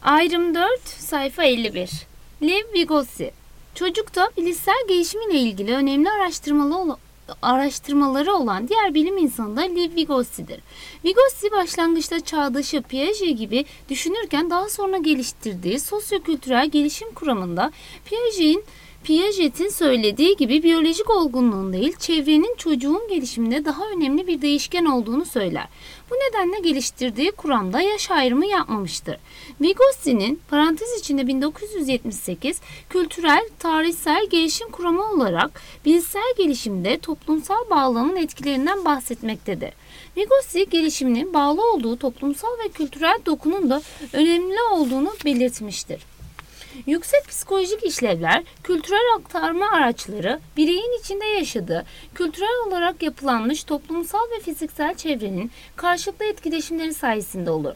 Ayrım 4, sayfa 51. Lev Vygotsky. Çocukta bilişsel gelişimiyle ilgili önemli araştırmaları olan diğer bilim insanı da Lev Vygotsky'dir. Vygotsky başlangıçta çağdaşı Piaget gibi düşünürken daha sonra geliştirdiği sosyokültürel gelişim kuramında Piaget'in söylediği gibi biyolojik olgunluğun değil, çevrenin çocuğun gelişiminde daha önemli bir değişken olduğunu söyler. Bu nedenle geliştirdiği kuramda yaş ayrımı yapmamıştır. Vygotski'nin parantez içinde 1978 kültürel, tarihsel gelişim kuramı olarak bilişsel gelişimde toplumsal bağlamın etkilerinden bahsetmektedir. Vygotsky gelişiminin bağlı olduğu toplumsal ve kültürel dokunun da önemli olduğunu belirtmiştir. Yüksek psikolojik işlevler, kültürel aktarma araçları, bireyin içinde yaşadığı, kültürel olarak yapılanmış toplumsal ve fiziksel çevrenin karşılıklı etkileşimleri sayesinde olur.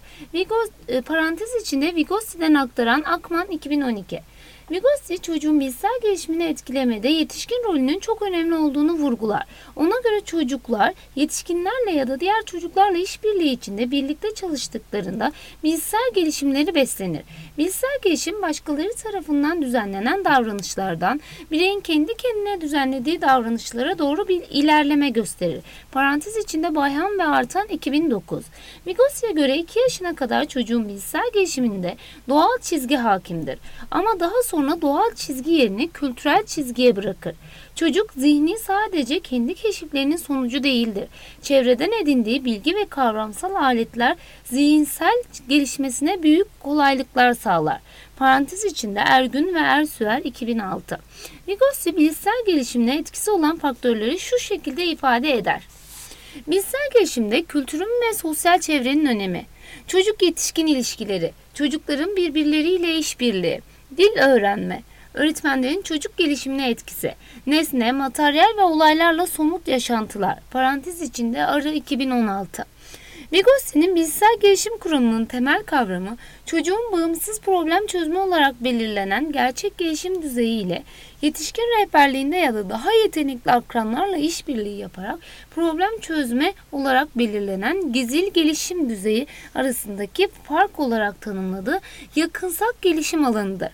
Parantez içinde Vygotski'den aktaran Akman 2012. Vygotsky çocuğun bilişsel gelişimini etkilemede yetişkin rolünün çok önemli olduğunu vurgular. Ona göre çocuklar yetişkinlerle ya da diğer çocuklarla işbirliği içinde birlikte çalıştıklarında bilişsel gelişimleri beslenir. Bilişsel gelişim başkaları tarafından düzenlenen davranışlardan bireyin kendi kendine düzenlediği davranışlara doğru bir ilerleme gösterir. Parantez içinde Bayhan ve Artan 2009. Vygotski'ye göre 2 yaşına kadar çocuğun bilişsel gelişiminde doğal çizgi hakimdir. Ama daha sonra doğal çizgi yerini kültürel çizgiye bırakır. Çocuk zihni sadece kendi keşiflerinin sonucu değildir. Çevreden edindiği bilgi ve kavramsal aletler zihinsel gelişmesine büyük kolaylıklar sağlar. Parantez içinde Ergün ve Ersüer 2006. Vygotsky bilişsel gelişimine etkisi olan faktörleri şu şekilde ifade eder. Bilişsel gelişimde kültürün ve sosyal çevrenin önemi, çocuk-yetişkin ilişkileri, çocukların birbirleriyle işbirliği, dil öğrenme, öğretmenlerin çocuk gelişimine etkisi, nesne, materyal ve olaylarla somut yaşantılar. Parantez içinde Arı 2016. Vygotski'nin bilişsel gelişim kuramının temel kavramı, çocuğun bağımsız problem çözme olarak belirlenen gerçek gelişim düzeyi ile yetişkin rehberliğinde ya da daha yetenekli akranlarla işbirliği yaparak problem çözme olarak belirlenen gizil gelişim düzeyi arasındaki fark olarak tanımladığı yakınsak gelişim alanıdır.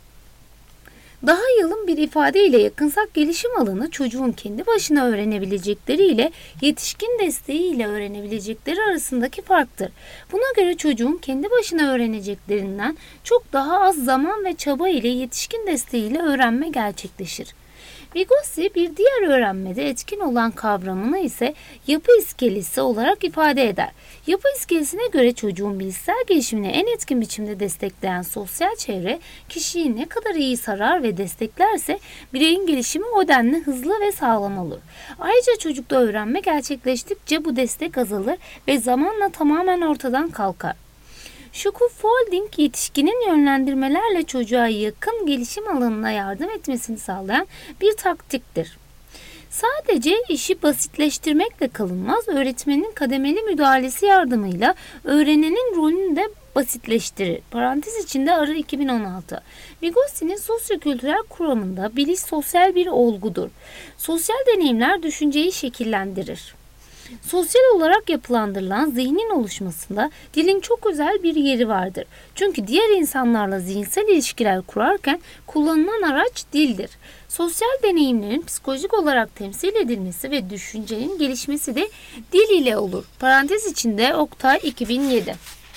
Daha yalın bir ifadeyle yakınsak gelişim alanı çocuğun kendi başına öğrenebilecekleri ile yetişkin desteği ile öğrenebilecekleri arasındaki farktır. Buna göre çocuğun kendi başına öğreneceklerinden çok daha az zaman ve çaba ile yetişkin desteğiyle öğrenme gerçekleşir. Vygotsky bir diğer öğrenmede etkin olan kavramını ise yapı iskelesi olarak ifade eder. Yapı iskelesine göre çocuğun bilişsel gelişimini en etkin biçimde destekleyen sosyal çevre kişiyi ne kadar iyi sarar ve desteklerse bireyin gelişimi o denli hızlı ve sağlam olur. Ayrıca çocukta öğrenme gerçekleştikçe bu destek azalır ve zamanla tamamen ortadan kalkar. Scaffolding yetişkinin yönlendirmelerle çocuğa yakın gelişim alanına yardım etmesini sağlayan bir taktiktir. Sadece işi basitleştirmekle kalınmaz, öğretmenin kademeli müdahalesi yardımıyla öğrenenin rolünü de basitleştirir. Parantez içinde Arı 2016. Vygotski'nin sosyokültürel kuramında biliş sosyal bir olgudur. Sosyal deneyimler düşünceyi şekillendirir. Sosyal olarak yapılandırılan zihnin oluşmasında dilin çok özel bir yeri vardır. Çünkü diğer insanlarla zihinsel ilişkiler kurarken kullanılan araç dildir. Sosyal deneyimlerin psikolojik olarak temsil edilmesi ve düşüncenin gelişmesi de dil ile olur. Parantez içinde Oktay 2007.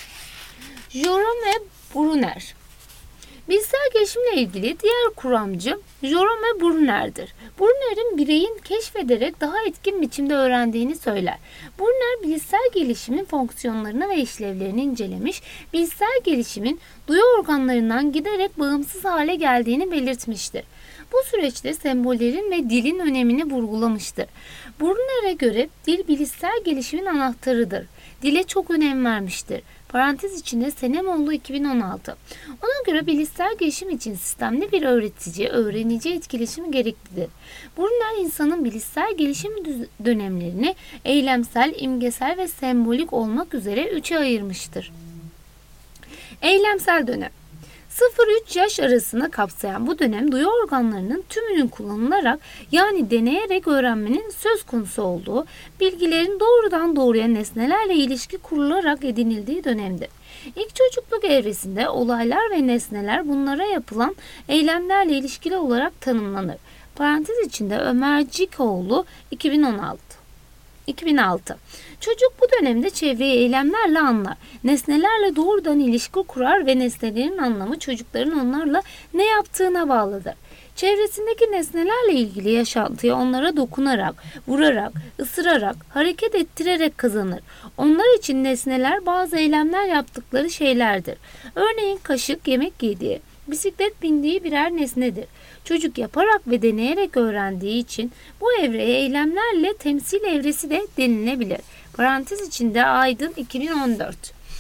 Jerome ve Brunner. Bilişsel gelişimle ilgili diğer kuramcı Jerome Brunner'dir. Brunner'in bireyin keşfederek daha etkin biçimde öğrendiğini söyler. Brunner bilişsel gelişimin fonksiyonlarını ve işlevlerini incelemiş, bilişsel gelişimin duyu organlarından giderek bağımsız hale geldiğini belirtmiştir. Bu süreçte sembollerin ve dilin önemini vurgulamıştır. Brunner'e göre dil bilişsel gelişimin anahtarıdır. Dile çok önem vermiştir. Parantez içinde Senemoğlu 2016. Ona göre bilişsel gelişim için sistemli bir öğretici-öğrenici etkileşimi gereklidir. Brunner insanın bilişsel gelişim dönemlerini eylemsel, imgesel ve sembolik olmak üzere 3'e ayırmıştır. Eylemsel dönem 0-3 yaş arasını kapsayan bu dönem duyu organlarının tümünün kullanılarak yani deneyerek öğrenmenin söz konusu olduğu, bilgilerin doğrudan doğruya nesnelerle ilişki kurularak edinildiği dönemdir. İlk çocukluk evresinde olaylar ve nesneler bunlara yapılan eylemlerle ilişkili olarak tanımlanır. Parantez içinde Ömercikoğlu 2006. Çocuk bu dönemde çevreyi eylemlerle anlar. Nesnelerle doğrudan ilişki kurar ve nesnelerin anlamı çocukların onlarla ne yaptığına bağlıdır. Çevresindeki nesnelerle ilgili yaşantıyı onlara dokunarak, vurarak, ısırarak, hareket ettirerek kazanır. Onlar için nesneler bazı eylemler yaptıkları şeylerdir. Örneğin kaşık yemek yediği, bisiklet bindiği birer nesnedir. Çocuk yaparak ve deneyerek öğrendiği için bu evreye eylemlerle temsil evresi de denilebilir. Parantez içinde Aydın 2014.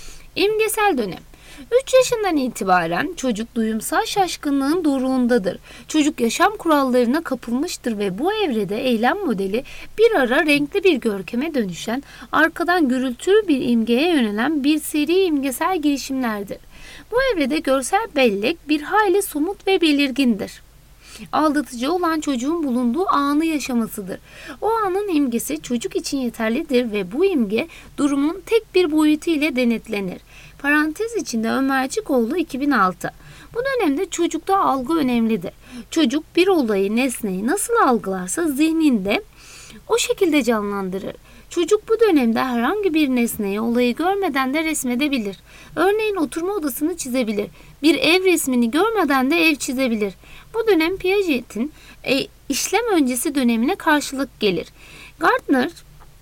İmgesel dönem. 3 yaşından itibaren çocuk duyumsal şaşkınlığın doruğundadır. Çocuk yaşam kurallarına kapılmıştır ve bu evrede eylem modeli bir ara renkli bir görkeme dönüşen, arkadan gürültülü bir imgeye yönelen bir seri imgesel girişimlerdir. Bu evrede görsel bellek bir hayli somut ve belirgindir. Aldatıcı olan çocuğun bulunduğu anı yaşamasıdır. O anın imgesi çocuk için yeterlidir ve bu imge durumun tek bir boyutu ile denetlenir. Parantez içinde Ömercikoğlu 2006. Bu dönemde çocukta algı önemlidir. Çocuk bir olayı, nesneyi nasıl algılarsa zihninde o şekilde canlandırır. Çocuk bu dönemde herhangi bir nesneyi, olayı görmeden de resmedebilir. Örneğin oturma odasını çizebilir. Bir ev resmini görmeden de ev çizebilir. Bu dönem Piaget'in işlem öncesi dönemine karşılık gelir. Gardner,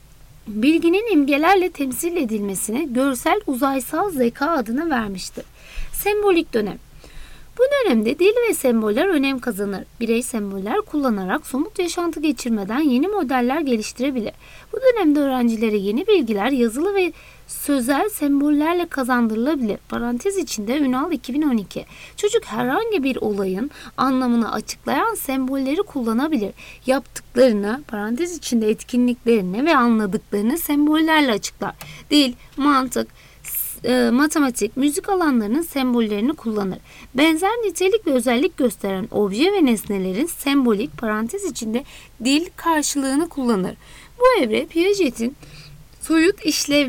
bilginin imgelerle temsil edilmesine görsel uzaysal zeka adını vermiştir. Sembolik dönem. Bu dönemde dil ve semboller önem kazanır. Birey semboller kullanarak somut yaşantı geçirmeden yeni modeller geliştirebilir. Bu dönemde öğrencilere yeni bilgiler yazılı ve sözel sembollerle kazandırılabilir. Parantez içinde Ünal 2012. Çocuk herhangi bir olayın anlamını açıklayan sembolleri kullanabilir. Yaptıklarını, parantez içinde etkinliklerini ve anladıklarını sembollerle açıklar. Dil, mantık, matematik, müzik alanlarının sembollerini kullanır. Benzer nitelik ve özellik gösteren obje ve nesnelerin sembolik parantez içinde dil karşılığını kullanır. Bu evre Piaget'in soyut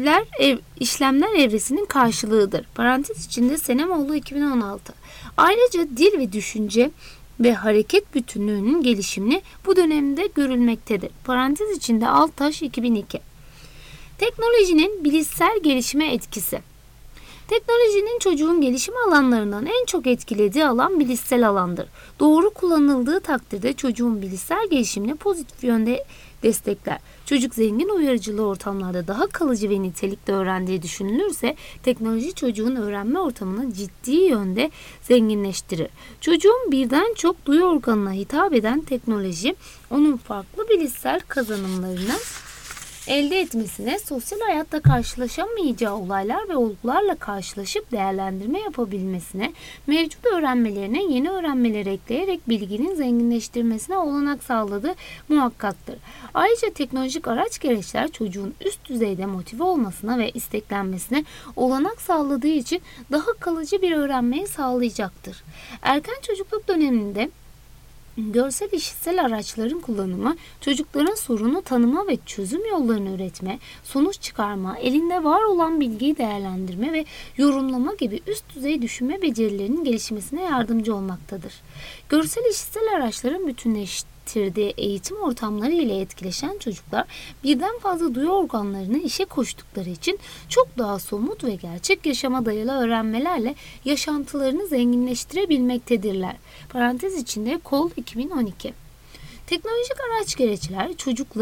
işlemler evresinin karşılığıdır. Parantez içinde Senemoğlu 2016. Ayrıca dil ve düşünce ve hareket bütünlüğünün gelişimini bu dönemde görülmektedir. Parantez içinde Altaş 2002. Teknolojinin bilişsel gelişime etkisi. Teknolojinin çocuğun gelişim alanlarından en çok etkilediği alan bilişsel alandır. Doğru kullanıldığı takdirde çocuğun bilişsel gelişimini pozitif yönde destekler. Çocuk zengin uyarıcılı ortamlarda daha kalıcı ve nitelikli öğrendiği düşünülürse teknoloji çocuğun öğrenme ortamını ciddi yönde zenginleştirir. Çocuğun birden çok duyu organına hitap eden teknoloji onun farklı bilişsel kazanımlarını elde etmesine, sosyal hayatta karşılaşamayacağı olaylar ve olgularla karşılaşıp değerlendirme yapabilmesine, mevcut öğrenmelerine yeni öğrenmeler ekleyerek bilginin zenginleştirmesine olanak sağladığı muhakkaktır. Ayrıca teknolojik araç gereçler çocuğun üst düzeyde motive olmasına ve isteklenmesine olanak sağladığı için daha kalıcı bir öğrenmeyi sağlayacaktır. Erken çocukluk döneminde görsel işitsel araçların kullanımı, çocukların sorunu tanıma ve çözüm yollarını üretme, sonuç çıkarma, elinde var olan bilgiyi değerlendirme ve yorumlama gibi üst düzey düşünme becerilerinin gelişmesine yardımcı olmaktadır. Görsel işitsel araçların bütünleştirdiği eğitim ortamları ile etkileşen çocuklar birden fazla duyu organlarını işe koştukları için çok daha somut ve gerçek yaşama dayalı öğrenmelerle yaşantılarını zenginleştirebilmektedirler. Parantez içinde Kol 2012. Teknolojik araç gereçler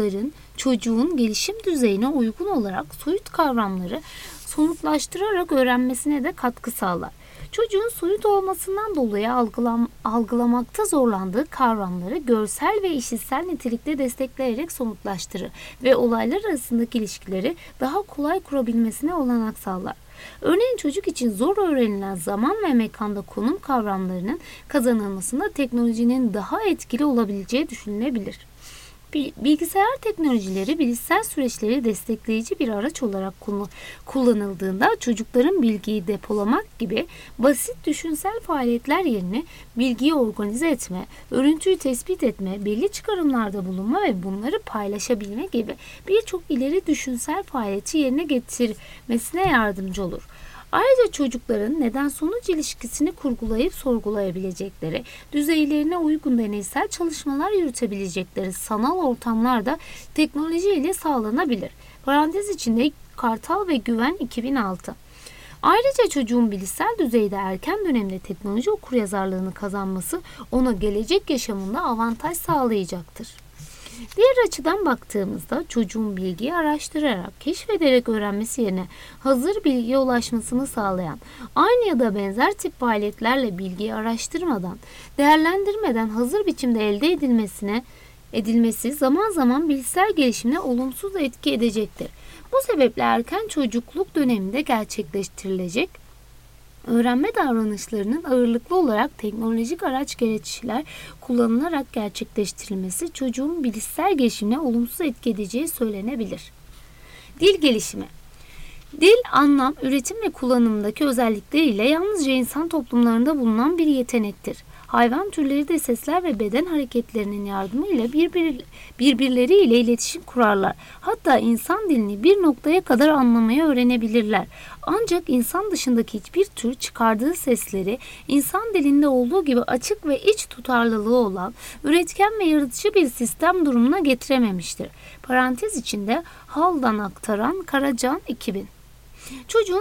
çocuğun gelişim düzeyine uygun olarak soyut kavramları somutlaştırarak öğrenmesine de katkı sağlar. Çocuğun soyut olmasından dolayı algılamakta zorlandığı kavramları görsel ve işitsel nitelikte destekleyerek somutlaştırır ve olaylar arasındaki ilişkileri daha kolay kurabilmesine olanak sağlar. Örneğin çocuk için zor öğrenilen zaman ve mekanda konum kavramlarının kazanılmasında teknolojinin daha etkili olabileceği düşünülebilir. Bilgisayar teknolojileri bilişsel süreçleri destekleyici bir araç olarak kullanıldığında çocukların bilgiyi depolamak gibi basit düşünsel faaliyetler yerine bilgiyi organize etme, örüntüyü tespit etme, belli çıkarımlarda bulunma ve bunları paylaşabilme gibi birçok ileri düşünsel faaliyeti yerine getirmesine yardımcı olur. Ayrıca çocukların neden-sonuç ilişkisini kurgulayıp sorgulayabilecekleri, düzeylerine uygun deneysel çalışmalar yürütebilecekleri sanal ortamlar da teknoloji ile sağlanabilir. Parantez içinde Kartal ve Güven 2006. Ayrıca çocuğun bilişsel düzeyde erken dönemde teknoloji okuryazarlığını kazanması ona gelecek yaşamında avantaj sağlayacaktır. Diğer açıdan baktığımızda çocuğun bilgiyi araştırarak, keşfederek öğrenmesi yerine hazır bilgiye ulaşmasını sağlayan, aynı ya da benzer tip faaliyetlerle bilgiyi araştırmadan, değerlendirmeden hazır biçimde elde edilmesi zaman zaman bilişsel gelişimine olumsuz etki edecektir. Bu sebeple erken çocukluk döneminde gerçekleştirilecek öğrenme davranışlarının ağırlıklı olarak teknolojik araç gereçler kullanılarak gerçekleştirilmesi çocuğun bilişsel gelişimine olumsuz etki edeceği söylenebilir. Dil gelişimi. Dil, anlam, üretim ve kullanımdaki özellikleriyle yalnızca insan toplumlarında bulunan bir yetenektir. Hayvan türleri de sesler ve beden hareketlerinin yardımıyla birbirleriyle iletişim kurarlar. Hatta insan dilini bir noktaya kadar anlamayı öğrenebilirler. Ancak insan dışındaki hiçbir tür çıkardığı sesleri insan dilinde olduğu gibi açık ve iç tutarlılığı olan, üretken ve yaratıcı bir sistem durumuna getirememiştir. Parantez içinde Hal'dan aktaran Karacan 2000. Çocuğun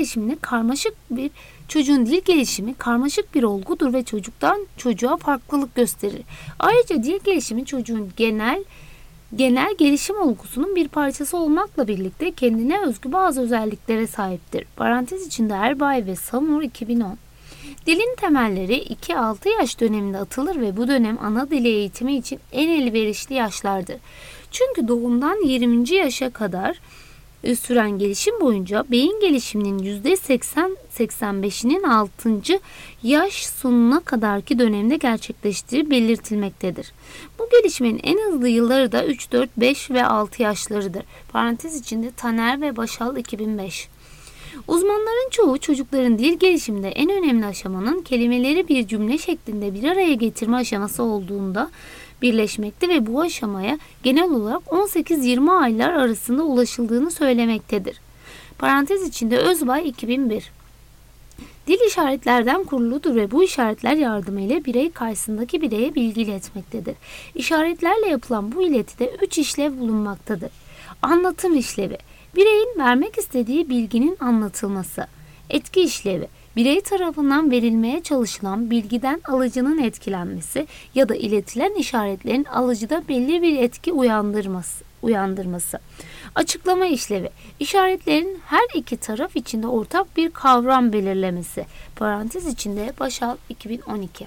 dil gelişimi karmaşık bir olgudur ve çocuktan çocuğa farklılık gösterir. Ayrıca dil gelişimi çocuğun genel gelişim olgusunun bir parçası olmakla birlikte kendine özgü bazı özelliklere sahiptir. Parantez içinde Erbay ve Samur 2010. Dilin temelleri 2-6 yaş döneminde atılır ve bu dönem ana dili eğitimi için en elverişli yaşlardır. Çünkü doğumdan 20. yaşa kadar süren gelişim boyunca beyin gelişiminin %80-85'inin 6. yaş sonuna kadarki dönemde gerçekleştiği belirtilmektedir. Bu gelişimin en hızlı yılları da 3, 4, 5 ve 6 yaşlarıdır. Parantez içinde Taner ve Başal 2005. Uzmanların çoğu çocukların dil gelişiminde en önemli aşamanın kelimeleri bir cümle şeklinde bir araya getirme aşaması olduğunda birleşmekte ve bu aşamaya genel olarak 18-20 aylar arasında ulaşıldığını söylemektedir. Parantez içinde Özbay 2001. Dil işaretlerden kuruludur ve bu işaretler yardımıyla birey karşısındaki bireye bilgi iletmektedir. İşaretlerle yapılan bu iletide 3 işlev bulunmaktadır. Anlatım işlevi, bireyin vermek istediği bilginin anlatılması. Etki işlevi, birey tarafından verilmeye çalışılan bilgiden alıcının etkilenmesi ya da iletilen işaretlerin alıcıda belli bir etki uyandırması. Açıklama işlevi, işaretlerin her iki taraf içinde ortak bir kavram belirlemesi. Parantez içinde Başal 2012.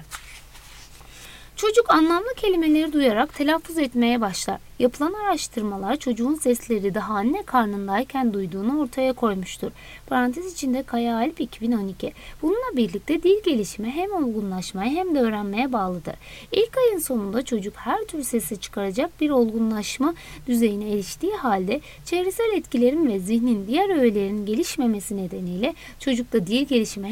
Çocuk anlamlı kelimeleri duyarak telaffuz etmeye başlar. Yapılan araştırmalar çocuğun sesleri daha anne karnındayken duyduğunu ortaya koymuştur. Parantez içinde Kaya Alp 2012. Bununla birlikte dil gelişimi hem olgunlaşmaya hem de öğrenmeye bağlıdır. İlk ayın sonunda çocuk her tür sesi çıkaracak bir olgunlaşma düzeyine eriştiği halde çevresel etkilerin ve zihnin diğer öğelerinin gelişmemesi nedeniyle çocukta dil gelişimi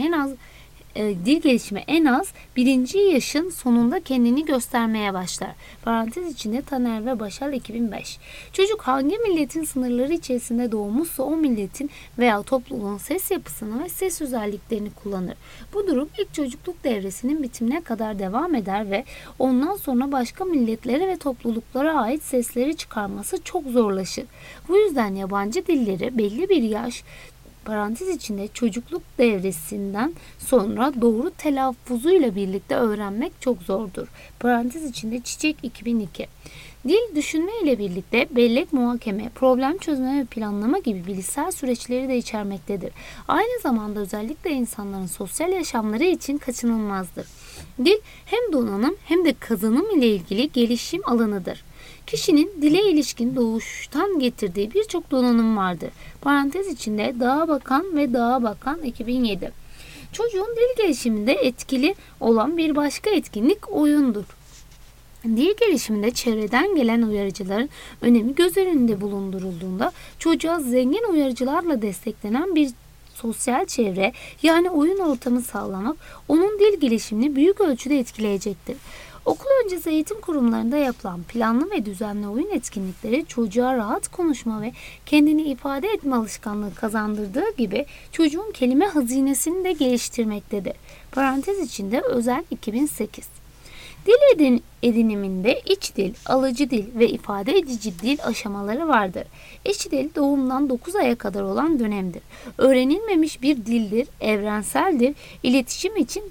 en az 1. yaşın sonunda kendini göstermeye başlar. Parantez içinde Taner ve Başal 2005. Çocuk hangi milletin sınırları içerisinde doğmuşsa o milletin veya topluluğun ses yapısını ve ses özelliklerini kullanır. Bu durum ilk çocukluk devresinin bitimine kadar devam eder ve ondan sonra başka milletlere ve topluluklara ait sesleri çıkarması çok zorlaşır. Bu yüzden yabancı dilleri belli bir yaş parantez içinde çocukluk devresinden sonra doğru telaffuzuyla birlikte öğrenmek çok zordur. Parantez içinde Çiçek 2002. Dil düşünme ile birlikte bellek, muhakeme, problem çözme ve planlama gibi bilişsel süreçleri de içermektedir. Aynı zamanda özellikle insanların sosyal yaşamları için kaçınılmazdır. Dil hem donanım hem de kazanım ile ilgili gelişim alanıdır. Kişinin dile ilişkin doğuştan getirdiği birçok donanım vardır. Parantez içinde Dağa Bakan ve Dağa Bakan 2007. Çocuğun dil gelişiminde etkili olan bir başka etkinlik oyundur. Dil gelişiminde çevreden gelen uyarıcıların önemi göz önünde bulundurulduğunda çocuğa zengin uyarıcılarla desteklenen bir sosyal çevre yani oyun ortamı sağlamak onun dil gelişimini büyük ölçüde etkileyecektir. Okul öncesi eğitim kurumlarında yapılan planlı ve düzenli oyun etkinlikleri çocuğa rahat konuşma ve kendini ifade etme alışkanlığı kazandırdığı gibi çocuğun kelime hazinesini de geliştirmektedir. Parantez içinde Özel 2008. Dil ediniminde iç dil, alıcı dil ve ifade edici dil aşamaları vardır. İç dil doğumdan 9 aya kadar olan dönemdir. Öğrenilmemiş bir dildir, evrenseldir, iletişim için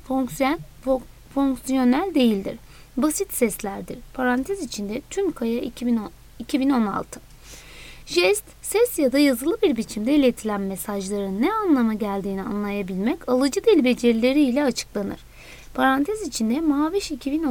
fonksiyonel değildir. Basit seslerdir. Parantez içinde Tümkaya 2016. Jest, ses ya da yazılı bir biçimde iletilen mesajların ne anlama geldiğini anlayabilmek alıcı dil becerileri ile açıklanır. Parantez içinde Maviş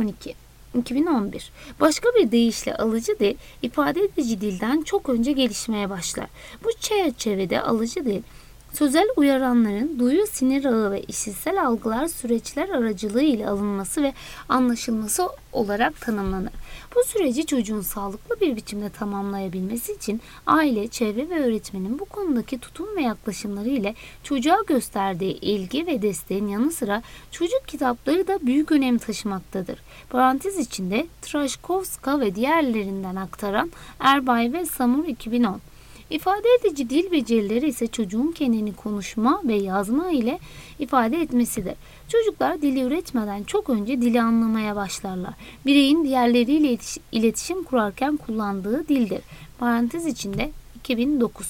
2011. Başka bir deyişle alıcı dil, ifade edici dilden çok önce gelişmeye başlar. Bu çerçevede alıcı dil, sözel uyaranların duyu, sinir ağı ve işitsel algılar süreçler aracılığı ile alınması ve anlaşılması olarak tanımlanır. Bu süreci çocuğun sağlıklı bir biçimde tamamlayabilmesi için aile, çevre ve öğretmenin bu konudaki tutum ve yaklaşımları ile çocuğa gösterdiği ilgi ve desteğin yanı sıra çocuk kitapları da büyük önem taşımaktadır. Parantez içinde Trashkovska ve diğerlerinden aktaran Erbay ve Samur 2010. İfade edici dil becerileri ise çocuğun kendini konuşma ve yazma ile ifade etmesidir. Çocuklar dili üretmeden çok önce dili anlamaya başlarlar. Bireyin diğerleriyle iletişim kurarken kullandığı dildir. Parantez içinde 2009.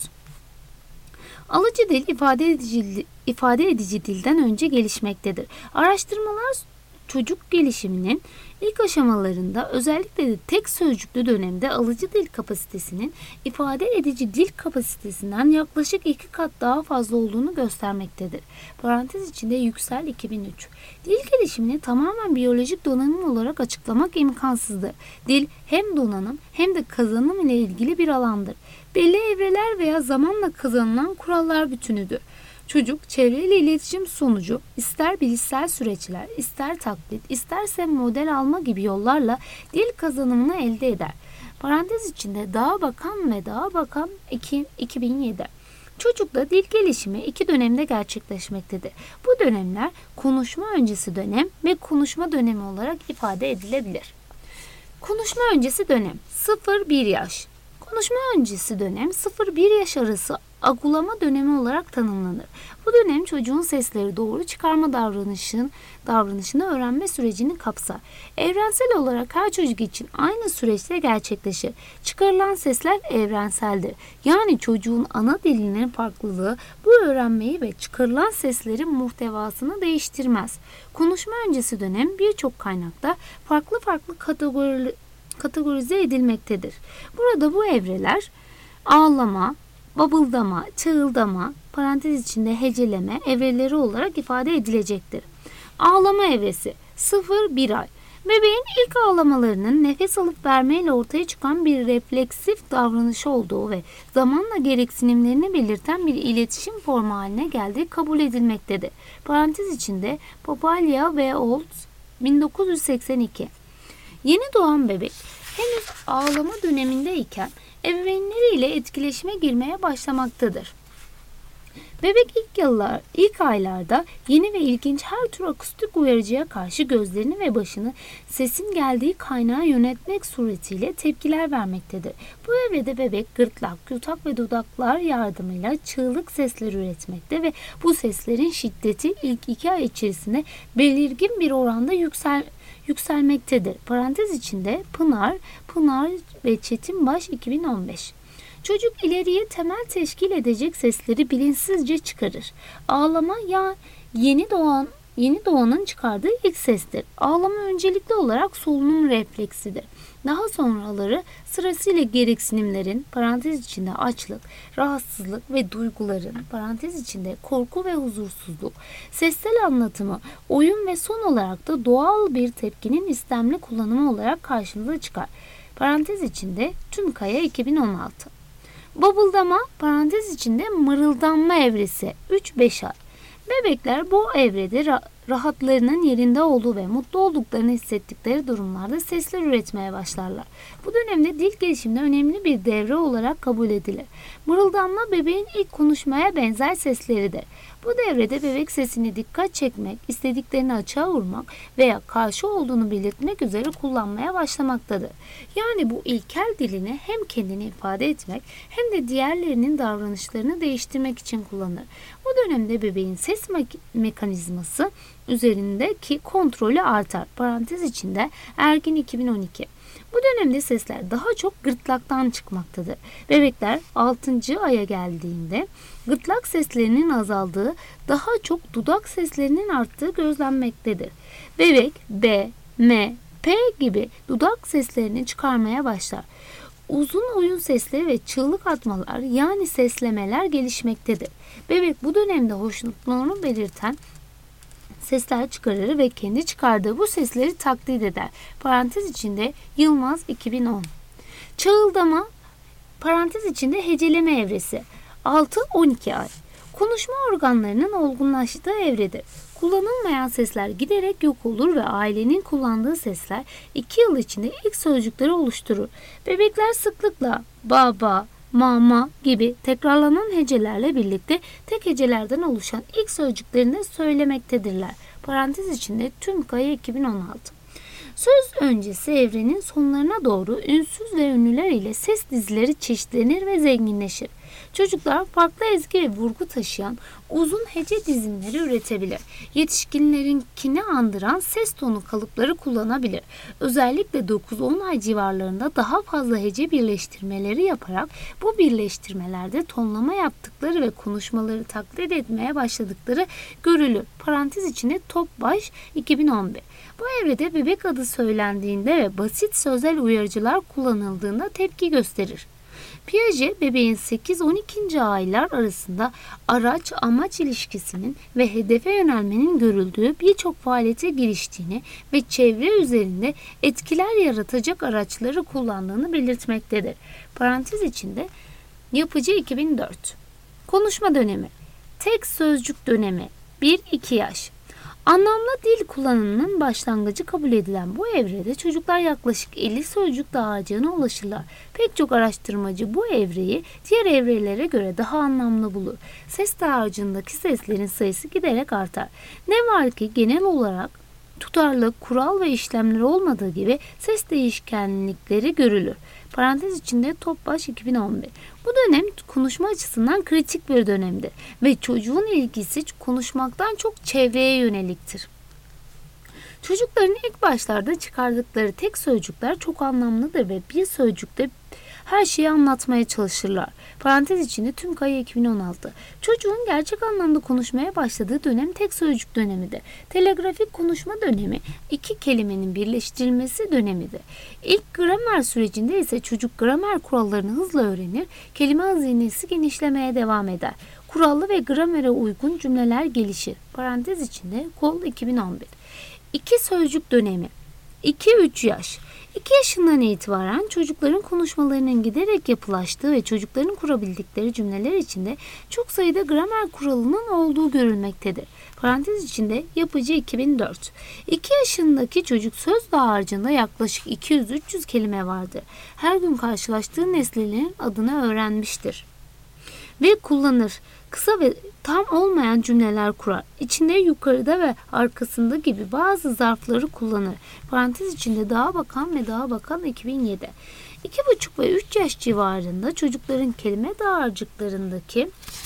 Alıcı dil ifade edici dilden önce gelişmektedir. Araştırmalar çocuk gelişiminin ilk aşamalarında özellikle de tek sözcüklü dönemde alıcı dil kapasitesinin ifade edici dil kapasitesinden yaklaşık 2 kat daha fazla olduğunu göstermektedir. Parantez içinde Yüksel 2003. Dil gelişimini tamamen biyolojik donanım olarak açıklamak imkansızdır. Dil hem donanım hem de kazanım ile ilgili bir alandır. Belli evreler veya zamanla kazanılan kurallar bütünüdür. Çocuk çevreyle iletişim sonucu ister bilişsel süreçler, ister taklit, isterse model alma gibi yollarla dil kazanımını elde eder. Parantez içinde Dağa Bakan 2007. Çocukta dil gelişimi 2 dönemde gerçekleşmektedir. Bu dönemler konuşma öncesi dönem ve konuşma dönemi olarak ifade edilebilir. Konuşma öncesi dönem 0-1 yaş. Konuşma öncesi dönem 0-1 yaş arası agulama dönemi olarak tanımlanır. Bu dönem çocuğun sesleri doğru çıkarma davranışını öğrenme sürecini kapsar. Evrensel olarak her çocuk için aynı süreçte gerçekleşir. Çıkarılan sesler evrenseldir. Yani çocuğun ana dilinin farklılığı bu öğrenmeyi ve çıkarılan seslerin muhtevasını değiştirmez. Konuşma öncesi dönem birçok kaynakta farklı kategorize edilmektedir. Burada bu evreler ağlama, babıldama, çığıldama, parantez içinde heceleme evreleri olarak ifade edilecektir. Ağlama evresi 0-1 ay. Bebeğin ilk ağlamalarının nefes alıp vermeyle ortaya çıkan bir refleksif davranışı olduğu ve zamanla gereksinimlerini belirten bir iletişim formu haline geldiği kabul edilmektedir. Parantez içinde Papalya ve Olds 1982. Yeni doğan bebek henüz ağlama dönemindeyken ebeveynleriyle etkileşime girmeye başlamaktadır. Bebek ilk aylarda yeni ve ilginç her tür akustik uyarıcıya karşı gözlerini ve başını sesin geldiği kaynağa yönetmek suretiyle tepkiler vermektedir. Bu evrede bebek gırtlak, yutak ve dudaklar yardımıyla çığlık sesleri üretmekte ve bu seslerin şiddeti ilk 2 ay içerisinde belirgin bir oranda yükselmektedir. Parantez içinde Pınar ve Çetinbaş 2015. Çocuk ileriye temel teşkil edecek sesleri bilinçsizce çıkarır. Ağlama yeni doğanın çıkardığı ilk sestir. Ağlama öncelikli olarak solunum refleksidir. Daha sonraları sırasıyla gereksinimlerin, parantez içinde açlık, rahatsızlık ve duyguların, parantez içinde korku ve huzursuzluk, sessel anlatımı, oyun ve son olarak da doğal bir tepkinin istemli kullanımı olarak karşımıza çıkar. Parantez içinde Tümkaya 2016. Babıldama, parantez içinde mırıldanma evresi 3-5 ay. Bebekler bu evrede rahatlarının yerinde olduğu ve mutlu olduklarını hissettikleri durumlarda sesler üretmeye başlarlar. Bu dönemde dil gelişiminde önemli bir devre olarak kabul edilir. Mırıldanma bebeğin ilk konuşmaya benzer sesleridir. Bu devrede bebek sesini dikkat çekmek, istediklerini açığa vurmak veya karşı olduğunu belirtmek üzere kullanmaya başlamaktadır. Yani bu ilkel dilini hem kendini ifade etmek hem de diğerlerinin davranışlarını değiştirmek için kullanır. Bu dönemde bebeğin ses mekanizması üzerindeki kontrolü artar. Parantez içinde Ergin 2012. Bu dönemde sesler daha çok gırtlaktan çıkmaktadır. Bebekler 6. aya geldiğinde gırtlak seslerinin azaldığı, daha çok dudak seslerinin arttığı gözlenmektedir. Bebek B, M, P gibi dudak seslerini çıkarmaya başlar. Uzun oyun sesleri ve çığlık atmalar yani seslemeler gelişmektedir. Bebek bu dönemde hoşnutluğunu belirten sesler çıkarır ve kendi çıkardığı bu sesleri taklit eder. Parantez içinde Yılmaz 2010. Çağıldama parantez içinde heceleme evresi 6-12 ay. Konuşma organlarının olgunlaştığı evredir. Kullanılmayan sesler giderek yok olur ve ailenin kullandığı sesler 2 yıl içinde ilk sözcükleri oluşturur. Bebekler sıklıkla baba, mama gibi tekrarlanan hecelerle birlikte tek hecelerden oluşan ilk sözcüklerini de söylemektedirler. Parantez içinde Tümkaya 2016. Söz öncesi evrenin sonlarına doğru ünsüz ve ünlüler ile ses dizileri çeşitlenir ve zenginleşir. Çocuklar farklı ezgi ve vurgu taşıyan uzun hece dizimleri üretebilir. Yetişkinlerinkini andıran ses tonu kalıpları kullanabilir. Özellikle 9-10 ay civarlarında daha fazla hece birleştirmeleri yaparak bu birleştirmelerde tonlama yaptıkları ve konuşmaları taklit etmeye başladıkları görülür. Parantez içinde Topbaş 2011. Bu evrede bebek adı söylendiğinde ve basit sözel uyarıcılar kullanıldığında tepki gösterir. Piaget, bebeğin 8-12. aylar arasında araç-amaç ilişkisinin ve hedefe yönelmenin görüldüğü birçok faaliyete giriştiğini ve çevre üzerinde etkiler yaratacak araçları kullandığını belirtmektedir. Parantez içinde Yapıcı 2004. Konuşma dönemi. Tek sözcük dönemi 1-2 yaş. Anlamlı dil kullanımının başlangıcı kabul edilen bu evrede çocuklar yaklaşık 50 sözcük dağarcığına ulaşırlar. Pek çok araştırmacı bu evreyi diğer evrelere göre daha anlamlı bulur. Ses dağarcığındaki seslerin sayısı giderek artar. Ne var ki genel olarak tutarlı, kural ve işlemleri olmadığı gibi ses değişkenlikleri görülür. Parantez içinde Topbaş 2011. Bu dönem konuşma açısından kritik bir dönemdir ve çocuğun ilgisi konuşmaktan çok çevreye yöneliktir. Çocukların ilk başlarda çıkardıkları tek sözcükler çok anlamlıdır ve bir sözcükte her şeyi anlatmaya çalışırlar. Parantez içinde Tümkaya 2016. Çocuğun gerçek anlamda konuşmaya başladığı dönem tek sözcük dönemidir. Telegrafik konuşma dönemi iki kelimenin birleştirilmesi dönemidir. İlk gramer sürecinde ise çocuk gramer kurallarını hızla öğrenir, kelime hazinesi genişlemeye devam eder. Kurallı ve gramere uygun cümleler gelişir. Parantez içinde Kol 2011. İki sözcük dönemi 2-3 yaş. 2 yaşından itibaren çocukların konuşmalarının giderek yapılaştığı ve çocukların kurabildikleri cümleler içinde çok sayıda gramer kuralının olduğu görülmektedir. Parantez içinde Yapıcı 2004. 2 yaşındaki çocuk söz dağarcığında yaklaşık 200-300 kelime vardır. Her gün karşılaştığı nesnelerin adını öğrenmiştir ve kullanır. Kısa ve tam olmayan cümleler kurar. İçinde yukarıda ve arkasında gibi bazı zarfları kullanır. Parantez içinde Dağa Bakan ve Dağa Bakan 2007. 2,5 ve 3 yaş civarında çocukların kelime dağarcıklarındaki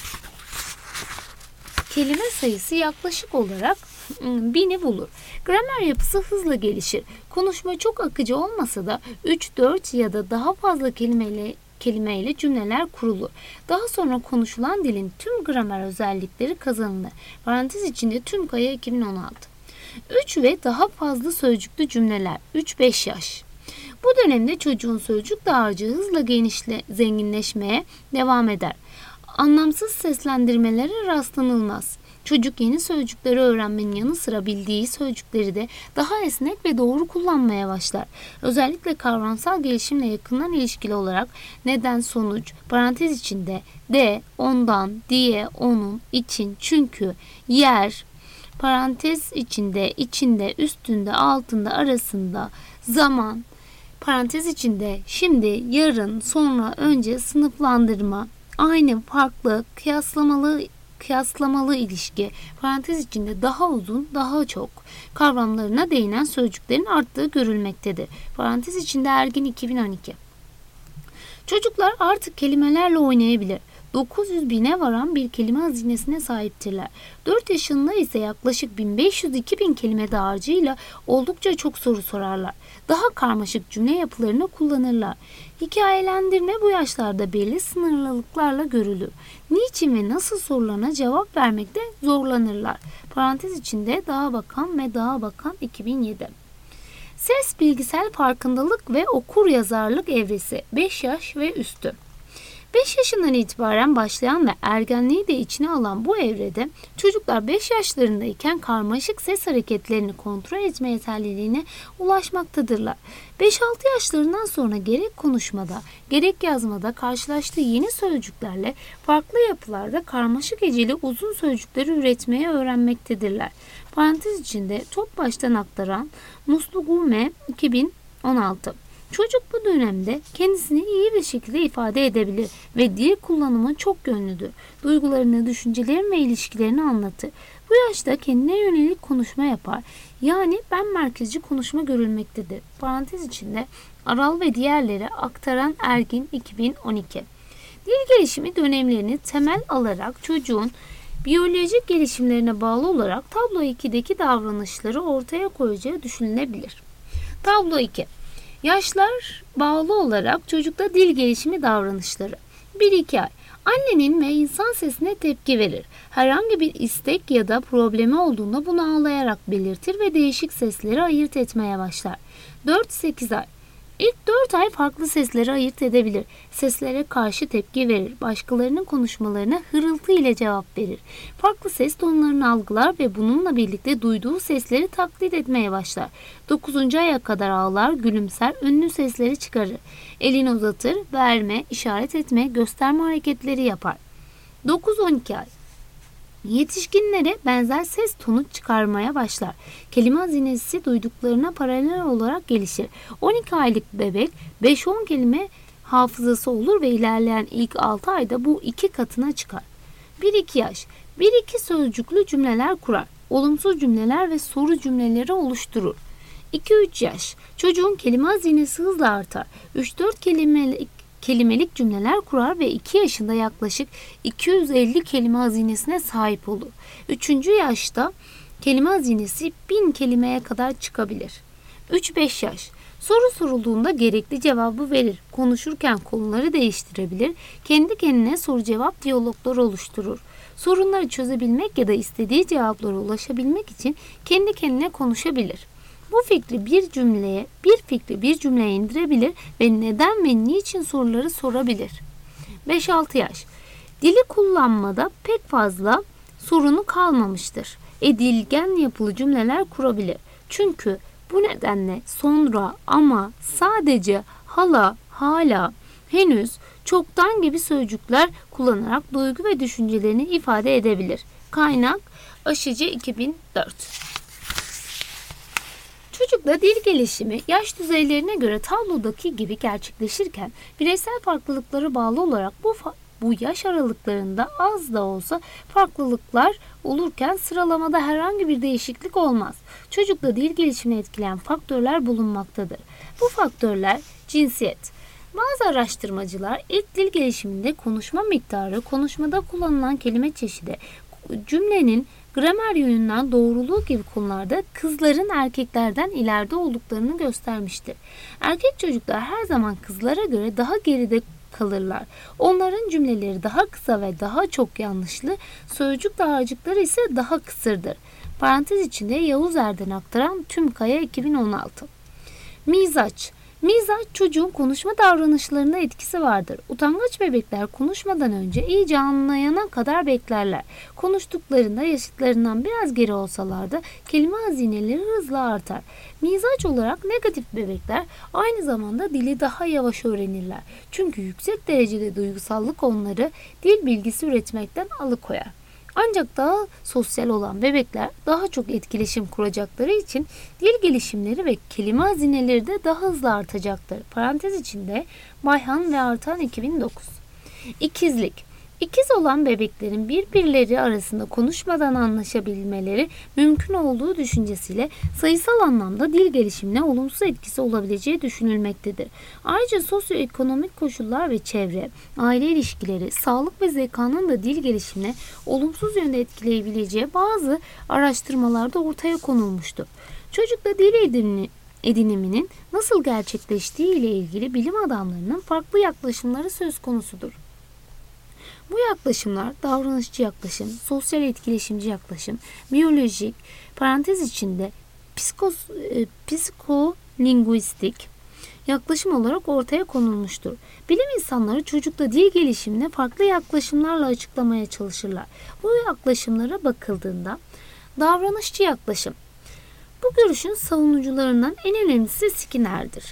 kelime sayısı yaklaşık olarak 1000'i bulur. Gramer yapısı hızla gelişir. Konuşma çok akıcı olmasa da 3-4 ya da daha fazla kelimeyle cümleler kurulur. Daha sonra konuşulan dilin tüm gramer özellikleri kazanılır. Parantez içinde Tümkaya 2016. 3 ve daha fazla sözcüklü cümleler 3-5 yaş. Bu dönemde çocuğun sözcük dağarcığı hızla zenginleşmeye devam eder. Anlamsız seslendirmelere rastlanılmaz. Çocuk yeni sözcükleri öğrenmenin yanı sıra bildiği sözcükleri de daha esnek ve doğru kullanmaya başlar. Özellikle kavramsal gelişimle yakından ilişkili olarak neden sonuç, parantez içinde de, ondan, diye, onun, için, çünkü, yer parantez içinde, üstünde, altında, arasında, zaman, parantez içinde, şimdi, yarın, sonra, önce, sınıflandırma, aynı, farklı, kıyaslamalı ilişki, parantez içinde daha uzun, daha çok kavramlarına değinen sözcüklerin arttığı görülmektedir. Parantez içinde Ergin 2012. Çocuklar artık kelimelerle oynayabilir. 900 bine varan bir kelime hazinesine sahiptirler. 4 yaşında ise yaklaşık 1500-2000 kelime dağarcığıyla oldukça çok soru sorarlar. Daha karmaşık cümle yapılarını kullanırlar. Hikayelendirme bu yaşlarda belli sınırlılıklarla görülür. Niçin ve nasıl sorularına cevap vermekte zorlanırlar. Parantez içinde Dağa Bakan ve Dağa Bakan 2007. Ses, bilgisel farkındalık ve okur yazarlık evresi 5 yaş ve üstü. 5 yaşından itibaren başlayan ve ergenliği de içine alan bu evrede çocuklar 5 yaşlarındayken karmaşık ses hareketlerini kontrol etme yeterliliğine ulaşmaktadırlar. 5-6 yaşlarından sonra gerek konuşmada gerek yazmada karşılaştığı yeni sözcüklerle farklı yapılarda karmaşık heceli uzun sözcükleri üretmeye öğrenmektedirler. Parantez içinde Top Baştan Aktaran Muslugume 2016. Çocuk bu dönemde kendisini iyi bir şekilde ifade edebilir ve dil kullanımı çok yönlüdür. Duygularını, düşüncelerini ve ilişkilerini anlatır. Bu yaşta kendine yönelik konuşma yapar. Yani ben merkezci konuşma görülmektedir. Parantez içinde Aral ve diğerleri Aktaran Ergin 2012. Dil gelişimi dönemlerini temel alarak çocuğun biyolojik gelişimlerine bağlı olarak tablo 2'deki davranışları ortaya koyacağı düşünülebilir. Tablo 2. Yaşlar bağlı olarak çocukta dil gelişimi davranışları. 1-2 ay. Annenin ve insan sesine tepki verir. Herhangi bir istek ya da problemi olduğunda bunu ağlayarak belirtir ve değişik sesleri ayırt etmeye başlar. 4-8 ay. İlk 4 ay farklı sesleri ayırt edebilir. Seslere karşı tepki verir. Başkalarının konuşmalarına hırıltı ile cevap verir. Farklı ses tonlarını algılar ve bununla birlikte duyduğu sesleri taklit etmeye başlar. 9. aya kadar ağlar, gülümser, ünlü sesleri çıkarır. Elini uzatır, verme, işaret etme, gösterme hareketleri yapar. 9-12 ay. Yetişkinlere benzer ses tonu çıkarmaya başlar. Kelime hazinesi duyduklarına paralel olarak gelişir. 12 aylık bebek 5-10 kelime hafızası olur ve ilerleyen ilk 6 ayda bu 2 katına çıkar. 1-2 yaş. 1-2 sözcüklü cümleler kurar. Olumsuz cümleler ve soru cümleleri oluşturur. 2-3 yaş. Çocuğun kelime hazinesi hızla artar. 3-4 kelimelik cümleler kurar ve 2 yaşında yaklaşık 250 kelime hazinesine sahip olur. 3. yaşta kelime hazinesi 1000 kelimeye kadar çıkabilir. 3-5 yaş. Soru sorulduğunda gerekli cevabı verir. Konuşurken konuları değiştirebilir. Kendi kendine soru cevap diyalogları oluşturur. Sorunları çözebilmek ya da istediği cevaplara ulaşabilmek için kendi kendine konuşabilir. Bu fikri bir cümleye indirebilir ve neden ve niçin soruları sorabilir. 5-6 yaş. Dili kullanmada pek fazla sorunu kalmamıştır. Edilgen yapılı cümleler kurabilir. Çünkü bu nedenle sonra, ama, sadece, hala, hala, henüz, çoktan gibi sözcükler kullanarak duygu ve düşüncelerini ifade edebilir. Kaynak Aşıcı 2004. Çocukta dil gelişimi yaş düzeylerine göre tablodaki gibi gerçekleşirken bireysel farklılıklara bağlı olarak bu yaş aralıklarında az da olsa farklılıklar olurken sıralamada herhangi bir değişiklik olmaz. Çocukta dil gelişimini etkileyen faktörler bulunmaktadır. Bu faktörler cinsiyet. Bazı araştırmacılar ilk dil gelişiminde konuşma miktarı, konuşmada kullanılan kelime çeşidi, cümlenin gramer yönünden doğruluğu gibi konularda kızların erkeklerden ileride olduklarını göstermiştir. Erkek çocuklar her zaman kızlara göre daha geride kalırlar. Onların cümleleri daha kısa ve daha çok yanlışlı, sözcük dağarcıkları ise daha kısırdır. Parantez içinde Yavuz Erden Aktaran Tümkaya 2016. Mizaç. Mizaç çocuğun konuşma davranışlarına etkisi vardır. Utangaç bebekler konuşmadan önce iyice anlayana kadar beklerler. Konuştuklarında yaşıtlarından biraz geri olsalar da kelime hazineleri hızla artar. Mizaç olarak negatif bebekler aynı zamanda dili daha yavaş öğrenirler. Çünkü yüksek derecede duygusallık onları dil bilgisi üretmekten alıkoyar. Ancak daha sosyal olan bebekler daha çok etkileşim kuracakları için dil gelişimleri ve kelime hazineleri de daha hızlı artacaktır. Parantez içinde Bayhan ve Artan 2009. İkizlik. İkiz olan bebeklerin birbirleri arasında konuşmadan anlaşabilmeleri mümkün olduğu düşüncesiyle sayısal anlamda dil gelişimine olumsuz etkisi olabileceği düşünülmektedir. Ayrıca sosyoekonomik koşullar ve çevre, aile ilişkileri, sağlık ve zekanın da dil gelişimine olumsuz yönde etkileyebileceği bazı araştırmalarda ortaya konulmuştur. Çocukta dil ediniminin nasıl gerçekleştiği ile ilgili bilim adamlarının farklı yaklaşımları söz konusudur. Bu yaklaşımlar davranışçı yaklaşım, sosyal etkileşimci yaklaşım, biyolojik, parantez içinde psikolingüistik yaklaşım olarak ortaya konulmuştur. Bilim insanları çocukta dil gelişimine farklı yaklaşımlarla açıklamaya çalışırlar. Bu yaklaşımlara bakıldığında davranışçı yaklaşım. Bu görüşün savunucularından en önemlisi Skinner'dir.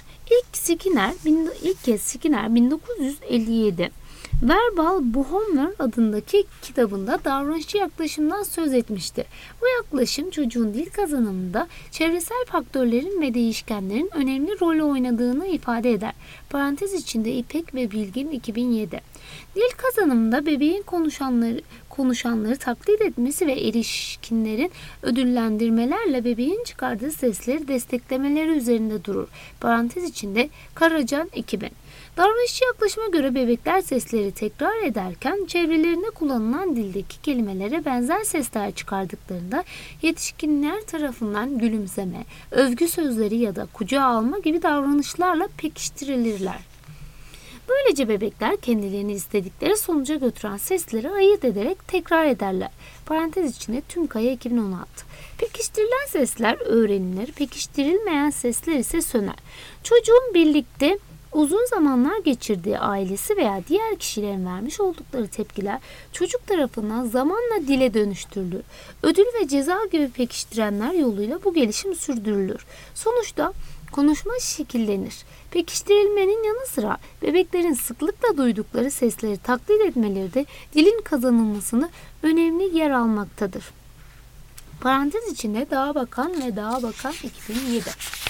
İlk kez Skinner 1957 Verbal Behavior adındaki kitabında davranışçı yaklaşımdan söz etmiştir. Bu yaklaşım çocuğun dil kazanımında çevresel faktörlerin ve değişkenlerin önemli rol oynadığını ifade eder. Parantez içinde İpek ve Bilgin 2007. Dil kazanımında bebeğin konuşanları taklit etmesi ve erişkinlerin ödüllendirmelerle bebeğin çıkardığı sesleri desteklemeleri üzerinde durur. Parantez içinde Karacan 2000. Davranışçı yaklaşıma göre bebekler sesleri tekrar ederken çevrelerinde kullanılan dildeki kelimelere benzer sesler çıkardıklarında yetişkinler tarafından gülümseme, övgü sözleri ya da kucağa alma gibi davranışlarla pekiştirilirler. Böylece bebekler kendilerini istedikleri sonuca götüren sesleri ayırt ederek tekrar ederler. Parantez içinde Tümkaya 2016. Pekiştirilen sesler öğrenilir, pekiştirilmeyen sesler ise söner. Çocuğun birlikte uzun zamanlar geçirdiği ailesi veya diğer kişilerin vermiş oldukları tepkiler çocuk tarafından zamanla dile dönüştürülür. Ödül ve ceza gibi pekiştirenler yoluyla bu gelişim sürdürülür. Sonuçta konuşma şekillenir. Pekiştirilmenin yanı sıra bebeklerin sıklıkla duydukları sesleri taklit etmeleri de dilin kazanılmasında önemli yer almaktadır. Parantez içinde Dağbakan ve Dağbakan 2007.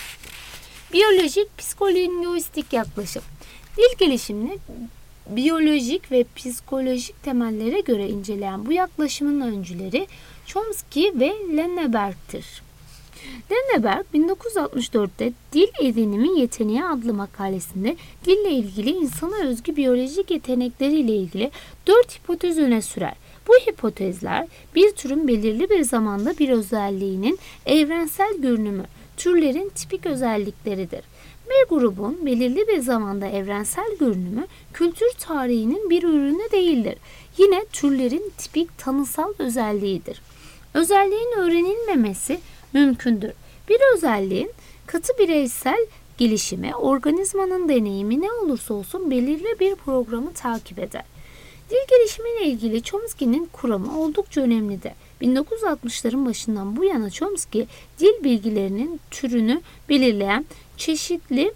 Biyolojik psikolingüistik yaklaşım. Dil gelişimini biyolojik ve psikolojik temellere göre inceleyen bu yaklaşımın öncüleri Chomsky ve Lenneberg'tir. Lenneberg 1964'te Dil Edinimi Yeteneği adlı makalesinde dille ilgili insana özgü biyolojik yetenekleriyle ilgili 4 hipotez öne sürer. Bu hipotezler bir türün belirli bir zamanda bir özelliğinin evrensel görünümü, türlerin tipik özellikleridir. Bir grubun belirli bir zamanda evrensel görünümü kültür tarihinin bir ürünü değildir. Yine türlerin tipik tanısal özelliğidir. Özelliğin öğrenilmemesi mümkündür. Bir özelliğin katı bireysel gelişimi, organizmanın deneyimi ne olursa olsun belirli bir programı takip eder. Dil gelişimiyle ilgili Chomsky'nin kuramı oldukça önemlidir. 1960'ların başından bu yana Chomsky, dil bilgilerinin türünü belirleyen çeşitli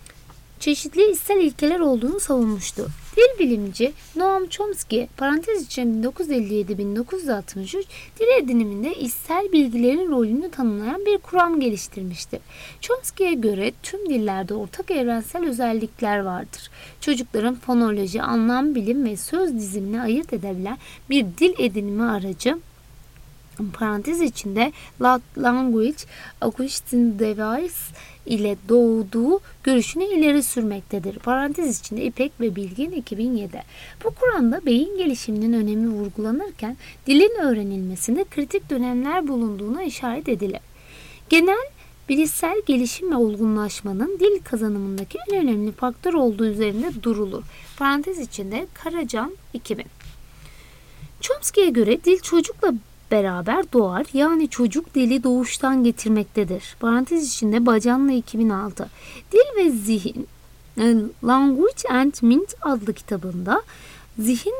içsel ilkeler olduğunu savunmuştu. Dil bilimci Noam Chomsky, parantez içinde 1957-1963 dil ediniminde içsel bilgilerin rolünü tanımlayan bir kuram geliştirmiştir. Chomsky'ye göre tüm dillerde ortak evrensel özellikler vardır. Çocukların fonoloji, anlam, bilim ve söz dizimini ayırt edebilen bir dil edinimi aracı, parantez içinde Language Acquisition Device ile doğduğu görüşünü ileri sürmektedir. Parantez içinde İpek ve Bilgin 2007. Bu Kur'an'da beyin gelişiminin önemi vurgulanırken dilin öğrenilmesinde kritik dönemler bulunduğuna işaret edilir. Genel bilişsel gelişim ve olgunlaşmanın dil kazanımındaki en önemli faktör olduğu üzerinde durulur. Parantez içinde Karacan 2000. Chomsky'ye göre dil çocukla beraber doğar, yani çocuk dili doğuştan getirmektedir. Parantez içinde Bacanlı 2006. Dil ve Zihin, Language and Mind adlı kitabında zihin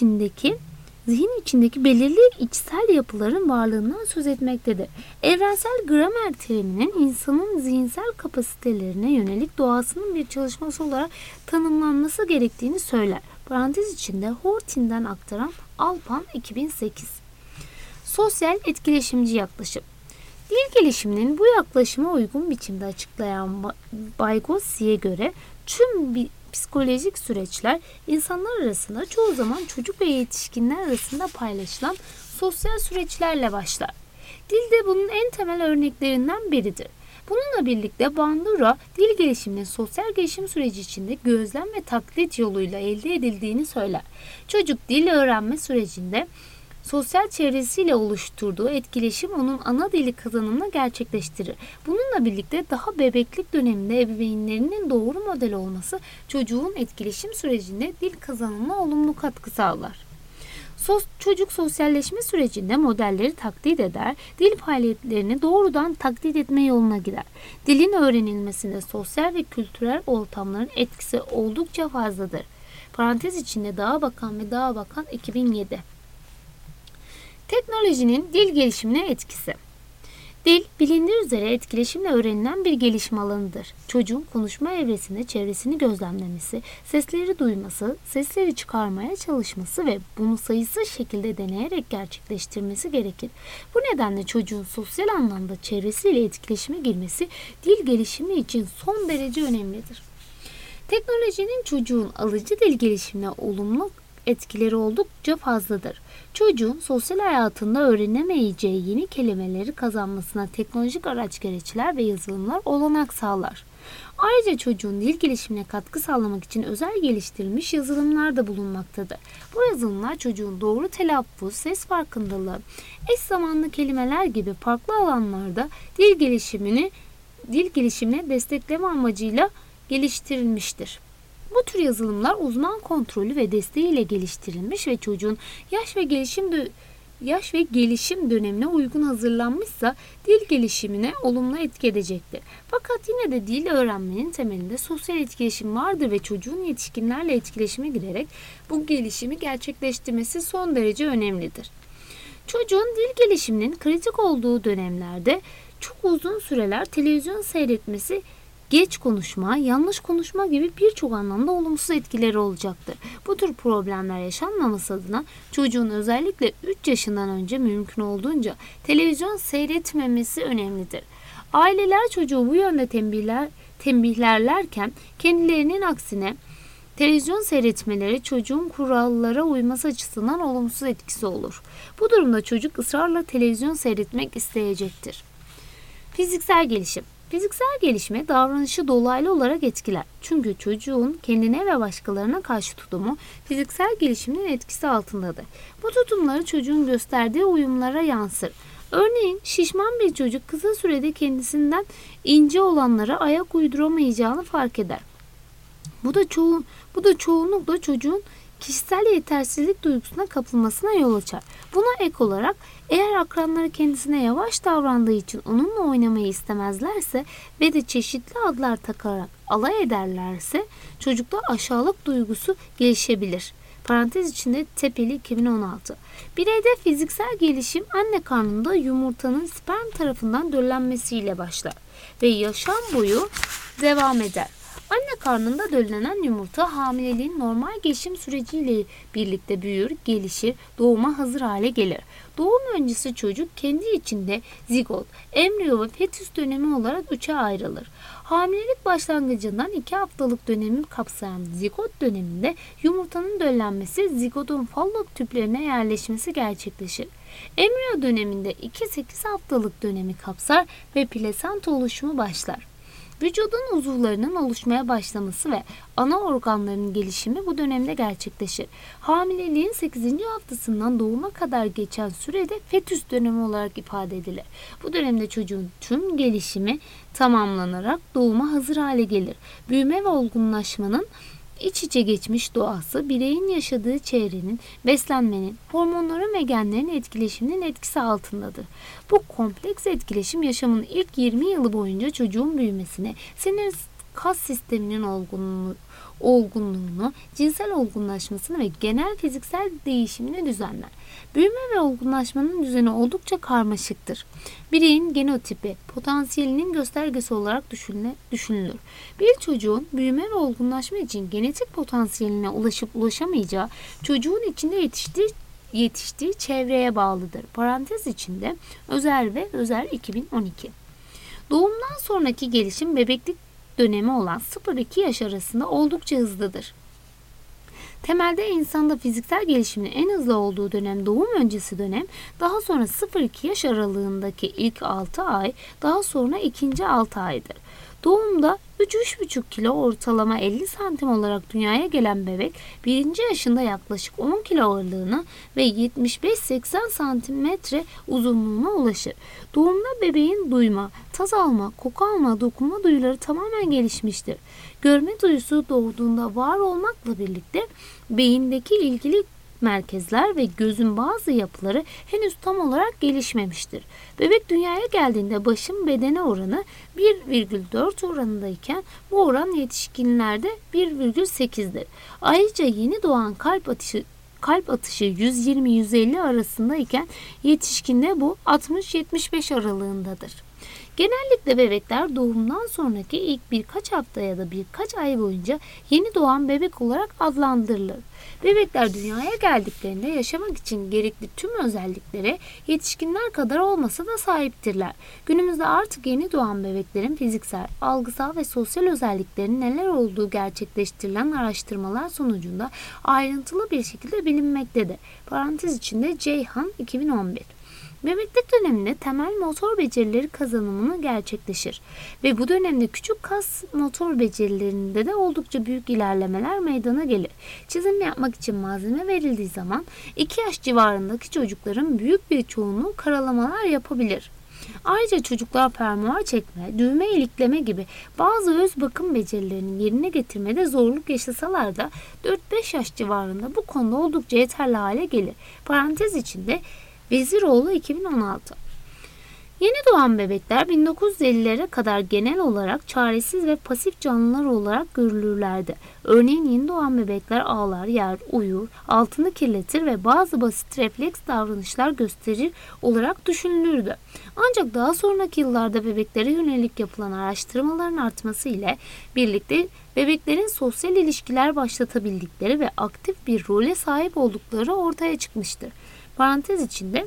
içindeki belirli içsel yapıların varlığından söz etmektedir. Evrensel gramer teriminin insanın zihinsel kapasitelerine yönelik doğasının bir çalışması olarak tanımlanması gerektiğini söyler. Parantez içinde Hortin'den aktaran Alpan 2008. Sosyal etkileşimci yaklaşım. Dil gelişiminin bu yaklaşıma uygun biçimde açıklayan Vygotski'ye göre tüm psikolojik süreçler insanlar arasında, çoğu zaman çocuk ve yetişkinler arasında paylaşılan sosyal süreçlerle başlar. Dil de bunun en temel örneklerinden biridir. Bununla birlikte Bandura, dil gelişiminin sosyal gelişim süreci içinde gözlem ve taklit yoluyla elde edildiğini söyler. Çocuk dil öğrenme sürecinde sosyal çevresiyle oluşturduğu etkileşim onun ana dili kazanımını gerçekleştirir. Bununla birlikte daha bebeklik döneminde ebeveynlerinin doğru model olması çocuğun etkileşim sürecinde dil kazanımına olumlu katkı sağlar. Çocuk sosyalleşme sürecinde modelleri taklit eder, dil faaliyetlerini doğrudan taklit etme yoluna gider. Dilin öğrenilmesinde sosyal ve kültürel ortamların etkisi oldukça fazladır. Parantez içinde Dağbakan ve Dağbakan 2007. Teknolojinin dil gelişimine etkisi. Dil, bilindiği üzere etkileşimle öğrenilen bir gelişim alanıdır. Çocuğun konuşma evresinde çevresini gözlemlemesi, sesleri duyması, sesleri çıkarmaya çalışması ve bunu sayısız şekilde deneyerek gerçekleştirmesi gerekir. Bu nedenle çocuğun sosyal anlamda çevresiyle etkileşime girmesi dil gelişimi için son derece önemlidir. Teknolojinin çocuğun alıcı dil gelişimine olumlu etkileri oldukça fazladır. Çocuğun sosyal hayatında öğrenemeyeceği yeni kelimeleri kazanmasına teknolojik araç gereçler ve yazılımlar olanak sağlar. Ayrıca çocuğun dil gelişimine katkı sağlamak için özel geliştirilmiş yazılımlar da bulunmaktadır. Bu yazılımlar çocuğun doğru telaffuz, ses farkındalığı, eş zamanlı kelimeler gibi farklı alanlarda dil gelişimini destekleme amacıyla geliştirilmiştir. Bu tür yazılımlar uzman kontrolü ve desteğiyle geliştirilmiş ve çocuğun yaş ve gelişim dönemine uygun hazırlanmışsa dil gelişimine olumlu etki edecektir. Fakat yine de dil öğrenmenin temelinde sosyal etkileşim vardır ve çocuğun yetişkinlerle etkileşime girerek bu gelişimi gerçekleştirmesi son derece önemlidir. Çocuğun dil gelişiminin kritik olduğu dönemlerde çok uzun süreler televizyon seyretmesi, geç konuşma, yanlış konuşma gibi birçok anlamda olumsuz etkileri olacaktır. Bu tür problemler yaşanmaması adına çocuğun özellikle 3 yaşından önce mümkün olduğunca televizyon seyretmemesi önemlidir. Aileler çocuğu bu yönde tembihlerlerken kendilerinin aksine televizyon seyretmeleri çocuğun kurallara uyması açısından olumsuz etkisi olur. Bu durumda çocuk ısrarla televizyon seyretmek isteyecektir. Fiziksel gelişim. Fiziksel gelişme davranışı dolaylı olarak etkiler. Çünkü çocuğun kendine ve başkalarına karşı tutumu fiziksel gelişimin etkisi altındadır. Bu tutumları çocuğun gösterdiği uyumlara yansır. Örneğin şişman bir çocuk kısa sürede kendisinden ince olanlara ayak uyduramayacağını fark eder. Bu da çoğunlukla çocuğun kişisel yetersizlik duygusuna kapılmasına yol açar. Buna ek olarak eğer akranları kendisine yavaş davrandığı için onunla oynamayı istemezlerse ve de çeşitli adlar takarak alay ederlerse çocukta aşağılık duygusu gelişebilir. Parantez içinde Tepeli 2016. Bireyde fiziksel gelişim anne karnında yumurtanın sperm tarafından döllenmesiyle başlar ve yaşam boyu devam eder. Anne karnında döllenen yumurta hamileliğin normal gelişim süreciyle birlikte büyür, gelişir, doğuma hazır hale gelir. Doğum öncesi çocuk kendi içinde zigot, embriyo ve fetüs dönemi olarak 3'e ayrılır. Hamilelik başlangıcından 2 haftalık dönemi kapsayan zigot döneminde yumurtanın döllenmesi, zigodun fallop tüplerine yerleşmesi gerçekleşir. Embriyo döneminde 2-8 haftalık dönemi kapsar ve plasenta oluşumu başlar. Vücudun uzuvlarının oluşmaya başlaması ve ana organların gelişimi bu dönemde gerçekleşir. Hamileliğin 8. haftasından doğuma kadar geçen sürede fetüs dönemi olarak ifade edilir. Bu dönemde çocuğun tüm gelişimi tamamlanarak doğuma hazır hale gelir. Büyüme ve olgunlaşmanın iç içe geçmiş doğası, bireyin yaşadığı çevrenin, beslenmenin, hormonların ve genlerin etkileşiminin etkisi altındadır. Bu kompleks etkileşim yaşamın ilk 20 yılı boyunca çocuğun büyümesine, sinir kas sisteminin olgunluğunu, cinsel olgunlaşmasını ve genel fiziksel değişimini düzenler. Büyüme ve olgunlaşmanın düzeni oldukça karmaşıktır. Bireyin genotipi, potansiyelinin göstergesi olarak düşünülür. Bir çocuğun büyüme ve olgunlaşma için genetik potansiyeline ulaşıp ulaşamayacağı, çocuğun içinde yetiştiği çevreye bağlıdır. Parantez içinde Özer ve Özer 2012. Doğumdan sonraki gelişim bebeklik dönemi olan 0-2 yaş arasında oldukça hızlıdır. Temelde insanda fiziksel gelişimin en hızlı olduğu dönem doğum öncesi dönem, daha sonra 0-2 yaş aralığındaki ilk 6 ay, daha sonra ikinci 6 aydır. Doğumda 3-3,5 kilo ortalama 50 santim olarak dünyaya gelen bebek 1. yaşında yaklaşık 10 kilo ağırlığına ve 75-80 santimetre uzunluğuna ulaşır. Doğumda bebeğin duyma, tat alma, koku alma, dokunma duyuları tamamen gelişmiştir. Görme duyusu doğduğunda var olmakla birlikte beyindeki ilgili merkezler ve gözün bazı yapıları henüz tam olarak gelişmemiştir. Bebek dünyaya geldiğinde başın bedene oranı 1,4 oranındayken bu oran yetişkinlerde 1,8'dir. Ayrıca yeni doğan kalp atışı 120-150 arasındayken yetişkinde bu 60-75 aralığındadır. Genellikle bebekler doğumdan sonraki ilk birkaç hafta ya da birkaç ay boyunca yeni doğan bebek olarak adlandırılır. Bebekler dünyaya geldiklerinde yaşamak için gerekli tüm özelliklere yetişkinler kadar olmasa da sahiptirler. Günümüzde artık yeni doğan bebeklerin fiziksel, algısal ve sosyal özelliklerinin neler olduğu gerçekleştirilen araştırmalar sonucunda ayrıntılı bir şekilde bilinmektedir. Parantez içinde Ceyhan 2011. Bebeklik döneminde temel motor becerileri kazanımını gerçekleşir ve bu dönemde küçük kas motor becerilerinde de oldukça büyük ilerlemeler meydana gelir. Çizim yapmak için malzeme verildiği zaman 2 yaş civarındaki çocukların büyük bir çoğunluğu karalamalar yapabilir. Ayrıca çocuklar fermuar çekme, düğme ilikleme gibi bazı öz bakım becerilerini yerine getirmede zorluk yaşasalar da 4-5 yaş civarında bu konuda oldukça yeterli hale gelir. Parantez içinde Veziroğlu 2016. Yeni doğan bebekler 1950'lere kadar genel olarak çaresiz ve pasif canlılar olarak görülürlerdi. Örneğin yeni doğan bebekler ağlar, yer, uyur, altını kirletir ve bazı basit refleks davranışlar gösterir olarak düşünülürdü. Ancak daha sonraki yıllarda bebeklere yönelik yapılan araştırmaların artması ile birlikte bebeklerin sosyal ilişkiler başlatabildikleri ve aktif bir role sahip oldukları ortaya çıkmıştır. Parantez içinde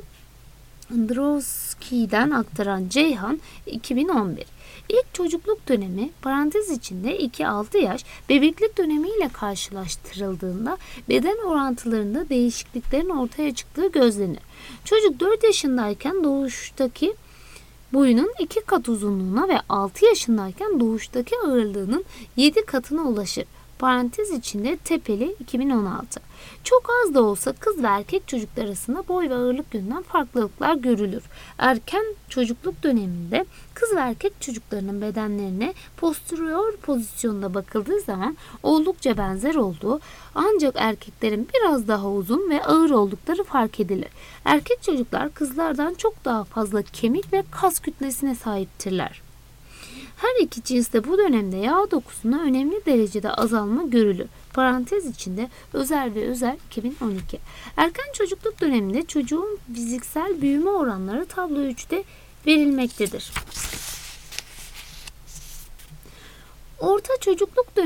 Androwski'den aktaran Ceyhan 2011. İlk çocukluk dönemi parantez içinde 2-6 yaş bebeklik dönemiyle karşılaştırıldığında beden orantılarında değişikliklerin ortaya çıktığı gözlenir. Çocuk 4 yaşındayken doğuştaki boyunun 2 kat uzunluğuna ve 6 yaşındayken doğuştaki ağırlığının 7 katına ulaşır. Parantez içinde Tepeli 2016. Çok az da olsa kız ve erkek çocuklar arasında boy ve ağırlık yönünden farklılıklar görülür. Erken çocukluk döneminde kız ve erkek çocuklarının bedenlerine posterior pozisyonda bakıldığı zaman oldukça benzer olduğu, ancak erkeklerin biraz daha uzun ve ağır oldukları fark edilir. Erkek çocuklar kızlardan çok daha fazla kemik ve kas kütlesine sahiptirler. Her iki cinste bu dönemde yağ dokusunda önemli derecede azalma görülür. Parantez içinde Özer ve Özer 2012. Erken çocukluk döneminde çocuğun fiziksel büyüme oranları tablo 3'te verilmektedir. Orta çocukluk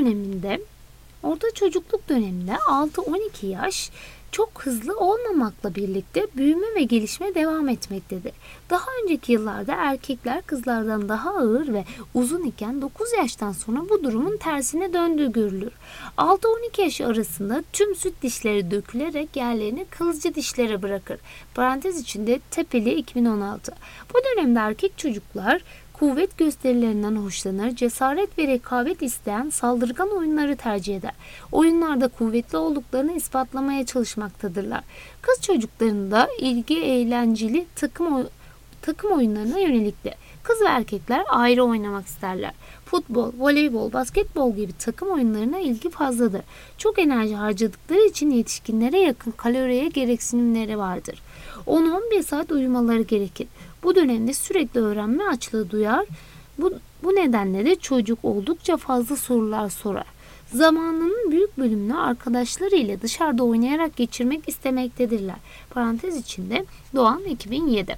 döneminde 6-12 yaş çok hızlı olmamakla birlikte büyüme ve gelişme devam etmektedir. Daha önceki yıllarda erkekler kızlardan daha ağır ve uzun iken 9 yaştan sonra bu durumun tersine döndüğü görülür. 6-12 yaş arasında tüm süt dişleri dökülerek yerlerini kılıcı dişlere bırakır. Parantez içinde Tepeli 2016. Bu dönemde erkek çocuklar kuvvet gösterilerinden hoşlanır, cesaret ve rekabet isteyen saldırgan oyunları tercih eder. Oyunlarda kuvvetli olduklarını ispatlamaya çalışmaktadırlar. Kız çocuklarında ilgi eğlenceli takım oyunlarına yöneliktir. Kız ve erkekler ayrı oynamak isterler. Futbol, voleybol, basketbol gibi takım oyunlarına ilgi fazladır. Çok enerji harcadıkları için yetişkinlere yakın kaloriye gereksinimleri vardır. 10-11 saat uyumaları gerekir. Bu dönemde sürekli öğrenme açlığı duyar. Bu nedenle de çocuk oldukça fazla sorular sorar. Zamanının büyük bölümünü arkadaşlarıyla dışarıda oynayarak geçirmek istemektedirler. Parantez içinde Doğan 2007.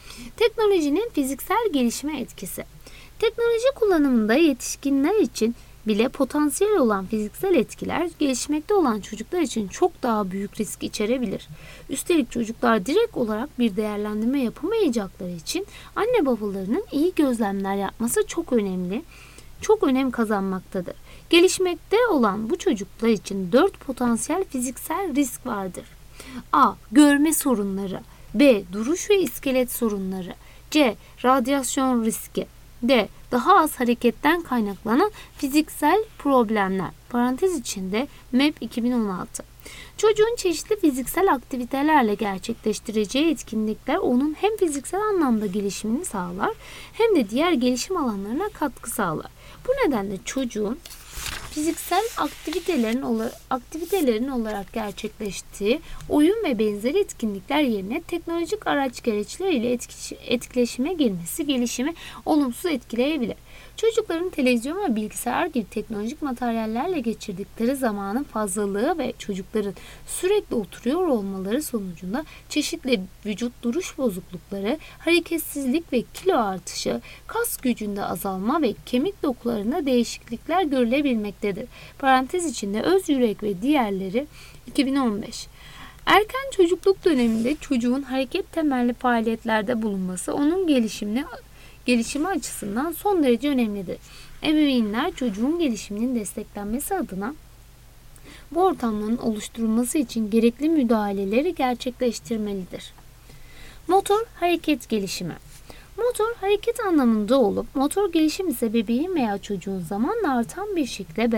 Teknolojinin fiziksel gelişime etkisi. Teknoloji kullanımında yetişkinler için bile potansiyel olan fiziksel etkiler gelişmekte olan çocuklar için çok daha büyük risk içerebilir. Üstelik çocuklar direkt olarak bir değerlendirme yapamayacakları için anne babalarının iyi gözlemler yapması çok önem kazanmaktadır. Gelişmekte olan bu çocuklar için 4 potansiyel fiziksel risk vardır. A. Görme sorunları. B. Duruş ve iskelet sorunları. C. Radyasyon riski. D. Daha az hareketten kaynaklanan fiziksel problemler. Parantez içinde MEP 2016. Çocuğun çeşitli fiziksel aktivitelerle gerçekleştireceği etkinlikler onun hem fiziksel anlamda gelişimini sağlar hem de diğer gelişim alanlarına katkı sağlar. Bu nedenle çocuğun fiziksel aktivitelerin olarak gerçekleştiği oyun ve benzeri etkinlikler yerine teknolojik araç gereçler ile etkileşime girmesi gelişimi olumsuz etkileyebilir. Çocukların televizyon ve bilgisayar gibi teknolojik materyallerle geçirdikleri zamanın fazlalığı ve çocukların sürekli oturuyor olmaları sonucunda çeşitli vücut duruş bozuklukları, hareketsizlik ve kilo artışı, kas gücünde azalma ve kemik dokularında değişiklikler görülebilmektedir. Parantez içinde Öz Yürek ve diğerleri 2015. Erken çocukluk döneminde çocuğun hareket temelli faaliyetlerde bulunması onun gelişimi açısından son derece önemlidir. Ebeveynler çocuğun gelişiminin desteklenmesi adına bu ortamların oluşturulması için gerekli müdahaleleri gerçekleştirmelidir. Motor hareket gelişimi. Motor hareket anlamında olup motor gelişim ise bebeğin veya çocuğun zamanla artan bir şekilde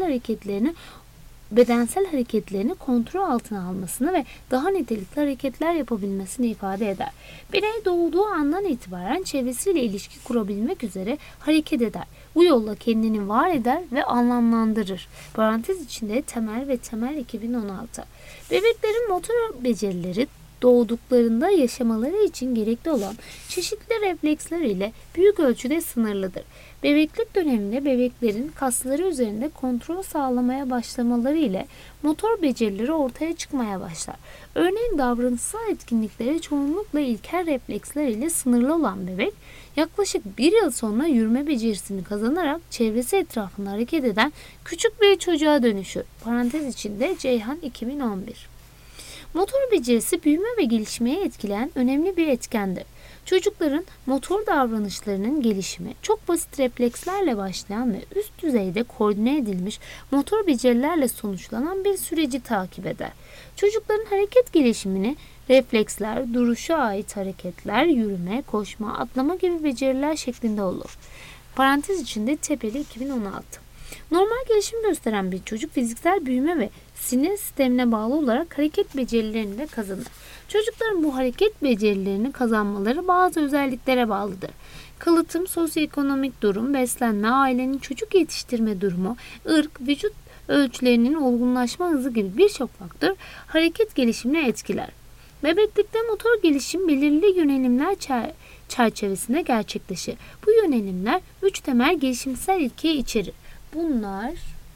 bedensel hareketlerini kontrol altına almasını ve daha nitelikli hareketler yapabilmesini ifade eder. Birey doğduğu andan itibaren çevresiyle ilişki kurabilmek üzere hareket eder. Bu yolla kendini var eder ve anlamlandırır. Parantez içinde Temel 2016. Bebeklerin motor becerileri doğduklarında yaşamaları için gerekli olan çeşitli refleksler ile büyük ölçüde sınırlıdır. Bebeklik döneminde bebeklerin kasları üzerinde kontrol sağlamaya başlamaları ile motor becerileri ortaya çıkmaya başlar. Örneğin davranışsal etkinlikleri çoğunlukla ilkel refleksler ile sınırlı olan bebek, yaklaşık 1 yıl sonra yürüme becerisini kazanarak çevresi etrafında hareket eden küçük bir çocuğa dönüşür. Parantez içinde Ceyhan 2011. Motor becerisi büyüme ve gelişmeye etkileyen önemli bir etkendir. Çocukların motor davranışlarının gelişimi çok basit reflekslerle başlayan ve üst düzeyde koordine edilmiş motor becerilerle sonuçlanan bir süreci takip eder. Çocukların hareket gelişimini refleksler, duruşa ait hareketler, yürüme, koşma, atlama gibi beceriler şeklinde olur. Parantez içinde Tepeli 2016. Normal gelişim gösteren bir çocuk fiziksel büyüme ve sinir sistemine bağlı olarak hareket becerilerini de kazanır. Çocukların bu hareket becerilerini kazanmaları bazı özelliklere bağlıdır. Kalıtım, sosyoekonomik durum, beslenme, ailenin çocuk yetiştirme durumu, ırk, vücut ölçülerinin olgunlaşma hızı gibi birçok faktör hareket gelişimini etkiler. Bebeklikte motor gelişim belirli yönelimler çerçevesinde gerçekleşir. Bu yönelimler 3 temel gelişimsel ilkeyi içerir. Bunlar: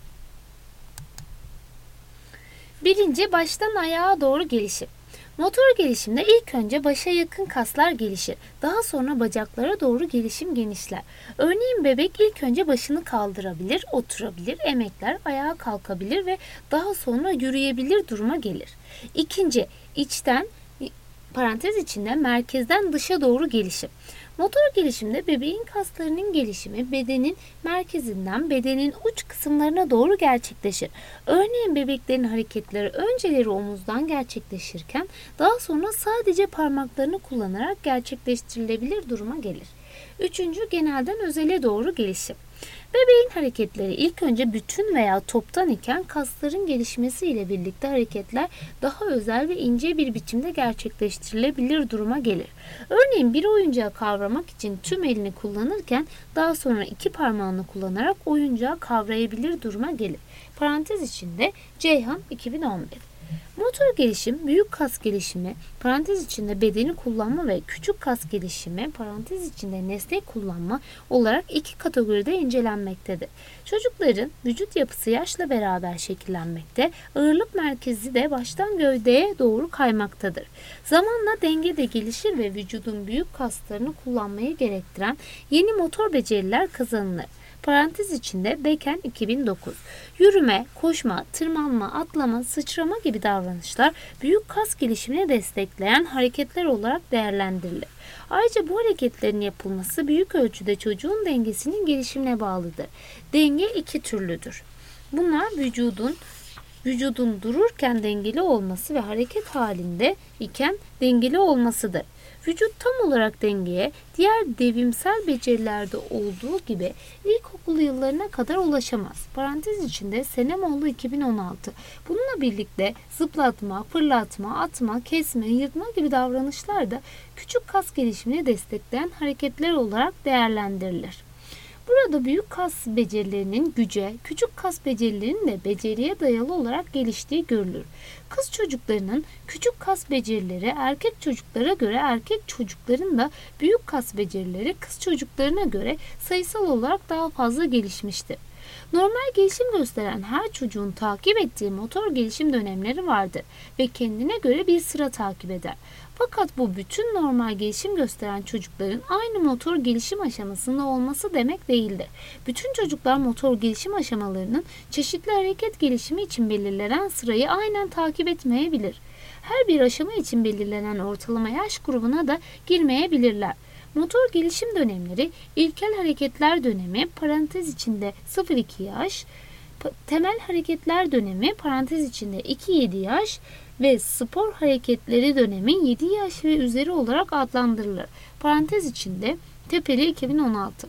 birinci, baştan ayağa doğru gelişim. Motor gelişimde ilk önce başa yakın kaslar gelişir. Daha sonra bacaklara doğru gelişim genişler. Örneğin bebek ilk önce başını kaldırabilir, oturabilir, emekler, ayağa kalkabilir ve daha sonra yürüyebilir duruma gelir. İkinci, içten parantez içinde merkezden dışa doğru gelişim. Motor gelişimde bebeğin kaslarının gelişimi bedenin merkezinden bedenin uç kısımlarına doğru gerçekleşir. Örneğin bebeklerin hareketleri önceleri omuzdan gerçekleşirken daha sonra sadece parmaklarını kullanarak gerçekleştirilebilir duruma gelir. Üçüncü, genelden özele doğru gelişim. Bebeğin hareketleri ilk önce bütün veya toptan iken kasların gelişmesiyle birlikte hareketler daha özel ve ince bir biçimde gerçekleştirilebilir duruma gelir. Örneğin bir oyuncağı kavramak için tüm elini kullanırken daha sonra 2 parmağını kullanarak oyuncağı kavrayabilir duruma gelir. Parantez içinde Ceyhan 2011. Motor gelişim, büyük kas gelişimi, parantez içinde bedeni kullanma ve küçük kas gelişimi, parantez içinde nesneyi kullanma olarak 2 kategoride incelenmektedir. Çocukların vücut yapısı yaşla beraber şekillenmekte, ağırlık merkezi de baştan gövdeye doğru kaymaktadır. Zamanla denge de gelişir ve vücudun büyük kaslarını kullanmayı gerektiren yeni motor beceriler kazanılır. Parantez içinde Beken 2009. Yürüme, koşma, tırmanma, atlama, sıçrama gibi davranışlar büyük kas gelişimini destekleyen hareketler olarak değerlendirilir. Ayrıca bu hareketlerin yapılması büyük ölçüde çocuğun dengesinin gelişimine bağlıdır. Denge iki türlüdür. Bunlar vücudun dururken dengeli olması ve hareket halinde iken dengeli olmasıdır. Vücut tam olarak dengeye diğer devrimsel becerilerde olduğu gibi ilkokul yıllarına kadar ulaşamaz. Parantez içinde Senemoğlu 2016. Bununla birlikte zıplatma, fırlatma, atma, kesme, yırtma gibi davranışlar da küçük kas gelişimini destekleyen hareketler olarak değerlendirilir. Burada büyük kas becerilerinin güce, küçük kas becerilerinin de beceriye dayalı olarak geliştiği görülür. Kız çocuklarının küçük kas becerileri erkek çocuklara göre, erkek çocukların da büyük kas becerileri kız çocuklarına göre sayısal olarak daha fazla gelişmiştir. Normal gelişim gösteren her çocuğun takip ettiği motor gelişim dönemleri vardır ve kendine göre bir sıra takip eder. Fakat bu bütün normal gelişim gösteren çocukların aynı motor gelişim aşamasında olması demek değildir. Bütün çocuklar motor gelişim aşamalarının çeşitli hareket gelişimi için belirlenen sırayı aynen takip etmeyebilir. Her bir aşama için belirlenen ortalama yaş grubuna da girmeyebilirler. Motor gelişim dönemleri ilkel hareketler dönemi parantez içinde 0-2 yaş, temel hareketler dönemi parantez içinde 2-7 yaş ve spor hareketleri dönemi 7 yaş ve üzeri olarak adlandırılır. Parantez içinde Tepeli 2016.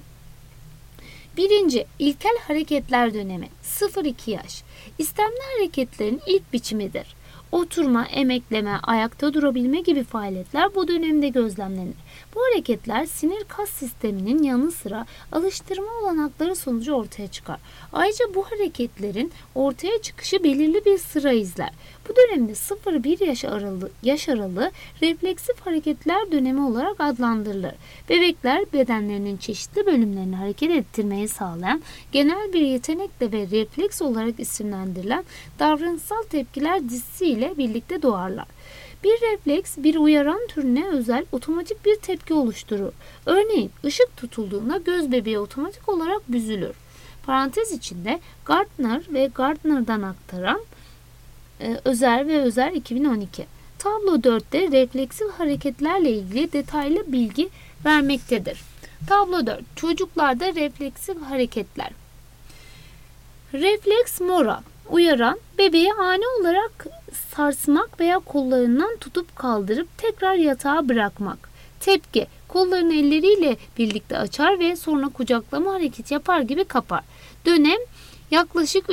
Birinci, ilkel hareketler dönemi 0-2 yaş. İstemli hareketlerin ilk biçimidir. Oturma, emekleme, ayakta durabilme gibi faaliyetler bu dönemde gözlemlenir. Bu hareketler sinir kas sisteminin yanı sıra alıştırma olanakları sonucu ortaya çıkar. Ayrıca bu hareketlerin ortaya çıkışı belirli bir sıra izler. Bu dönemde 0-1 yaş aralığı refleksif hareketler dönemi olarak adlandırılır. Bebekler bedenlerinin çeşitli bölümlerini hareket ettirmeyi sağlayan genel bir yetenekle ve refleks olarak isimlendirilen davranışsal tepkiler dizisi ile birlikte doğarlar. Bir refleks, bir uyaran türüne özel otomatik bir tepki oluşturur. Örneğin ışık tutulduğunda göz bebeği otomatik olarak büzülür. Parantez içinde Gardner ve Gardner'dan aktaran Özer ve Özer 2012. Tablo 4'te refleksif hareketlerle ilgili detaylı bilgi vermektedir. Tablo 4. Çocuklarda refleksif hareketler. Refleks mora. Uyaran, bebeği ani olarak sarsmak veya kollarından tutup kaldırıp tekrar yatağa bırakmak. Tepki, kollarını elleriyle birlikte açar ve sonra kucaklama hareketi yapar gibi kapar. Dönem, yaklaşık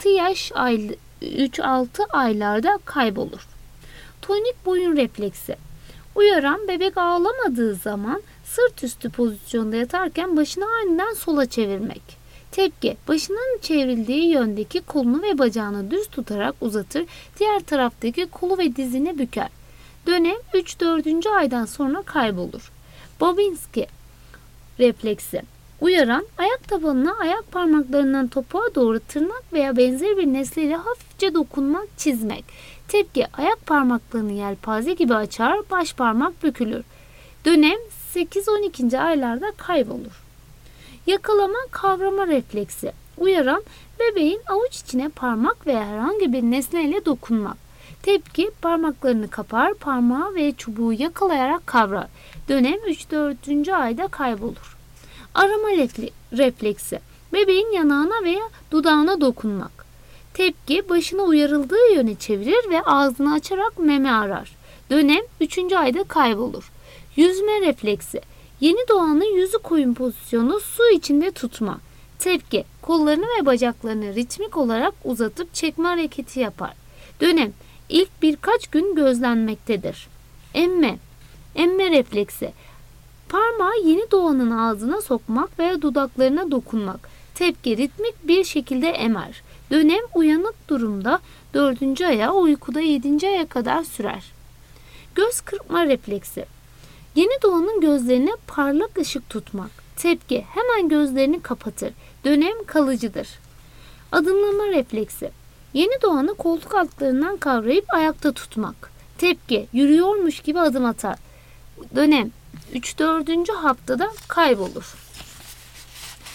3-6 aylarda kaybolur. Tonik boyun refleksi. Uyaran, bebek ağlamadığı zaman sırt üstü pozisyonda yatarken başını aniden sola çevirmek. Tepki, başının çevrildiği yöndeki kolunu ve bacağını düz tutarak uzatır, diğer taraftaki kolu ve dizini büker. Dönem 3-4. aydan sonra kaybolur. Babinski refleksi. Uyaran, ayak tabanına ayak parmaklarından topuğa doğru tırnak veya benzeri bir nesneyle hafifçe dokunmak, çizmek. Tepki, ayak parmaklarını yelpaze gibi açar, baş parmak bükülür. Dönem 8-12. aylarda kaybolur. Yakalama, kavrama refleksi. Uyaran, bebeğin avuç içine parmak veya herhangi bir nesneyle dokunmak. Tepki, parmaklarını kapar, parmağı ve çubuğu yakalayarak kavrar. Dönem 3-4. ayda kaybolur. Arama refleksi. Bebeğin yanağına veya dudağına dokunmak. Tepki, başını uyarıldığı yöne çevirir ve ağzını açarak meme arar. Dönem 3. ayda kaybolur. Yüzme refleksi. Yeni doğanın yüzü koyun pozisyonu, su içinde tutma. Tepki, kollarını ve bacaklarını ritmik olarak uzatıp çekme hareketi yapar. Dönem, ilk birkaç gün gözlenmektedir. Emme refleksi. Parmağı yeni doğanın ağzına sokmak veya dudaklarına dokunmak. Tepki, ritmik bir şekilde emer. Dönem uyanık durumda 4. aya, uykuda 7. aya kadar sürer. Göz kırpma refleksi. Yeni doğanın gözlerine parlak ışık tutmak. Tepki, hemen gözlerini kapatır. Dönem kalıcıdır. Adımlama refleksi. Yeni doğanı koltuk altlarından kavrayıp ayakta tutmak. Tepki, yürüyormuş gibi adım atar. Dönem 3-4. haftada kaybolur.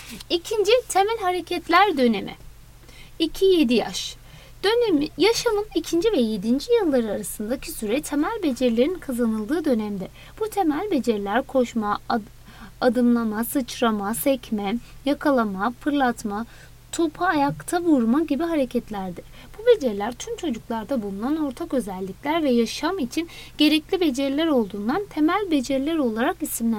İkinci temel hareketler dönemi. 2-7 yaş. Dönemi yaşamın 2. ve 7. yılları arasındaki süre temel becerilerin kazanıldığı dönemde. Bu temel beceriler koşma, adımlama, sıçrama, sekme, yakalama, fırlatma, topu ayakta vurma gibi hareketlerdir. Bu beceriler tüm çocuklarda bulunan ortak özellikler ve yaşam için gerekli beceriler olduğundan temel beceriler olarak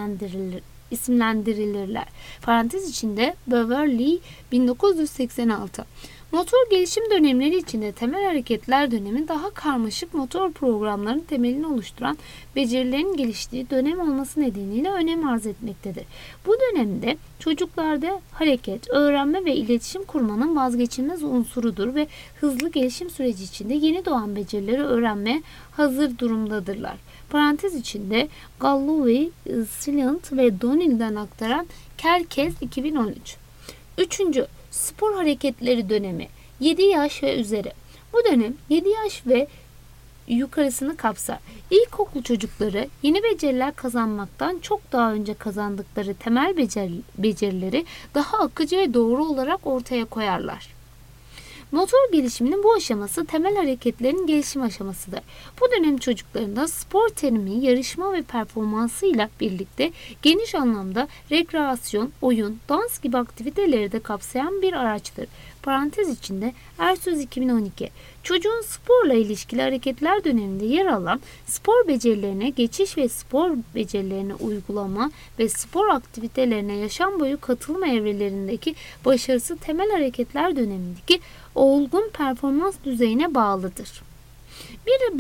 isimlendirilirler. Parantez içinde Beverly 1986. Motor gelişim dönemleri içinde temel hareketler dönemi daha karmaşık motor programların temelini oluşturan becerilerin geliştiği dönem olması nedeniyle önem arz etmektedir. Bu dönemde çocuklarda hareket, öğrenme ve iletişim kurmanın vazgeçilmez unsurudur ve hızlı gelişim süreci içinde yeni doğan becerileri öğrenmeye hazır durumdadırlar. Parantez içinde Galloway, Silent ve Donnell'den aktaran Kerkez 2013. Üçüncü, spor hareketleri dönemi 7 yaş ve üzeri. Bu dönem 7 yaş ve yukarısını kapsar. İlkokul çocukları yeni beceriler kazanmaktan çok daha önce kazandıkları temel becerileri daha akıcı ve doğru olarak ortaya koyarlar. Motor gelişiminin bu aşaması temel hareketlerin gelişim aşamasıdır. Bu dönem çocuklarında spor terimi yarışma ve performansıyla birlikte geniş anlamda rekreasyon, oyun, dans gibi aktiviteleri de kapsayan bir araçtır. Parantez içinde Ersöz 2012. Çocuğun sporla ilişkili hareketler döneminde yer alan spor becerilerine geçiş ve spor becerilerine uygulama ve spor aktivitelerine yaşam boyu katılma evrelerindeki başarısı temel hareketler dönemindeki olgun performans düzeyine bağlıdır. Bir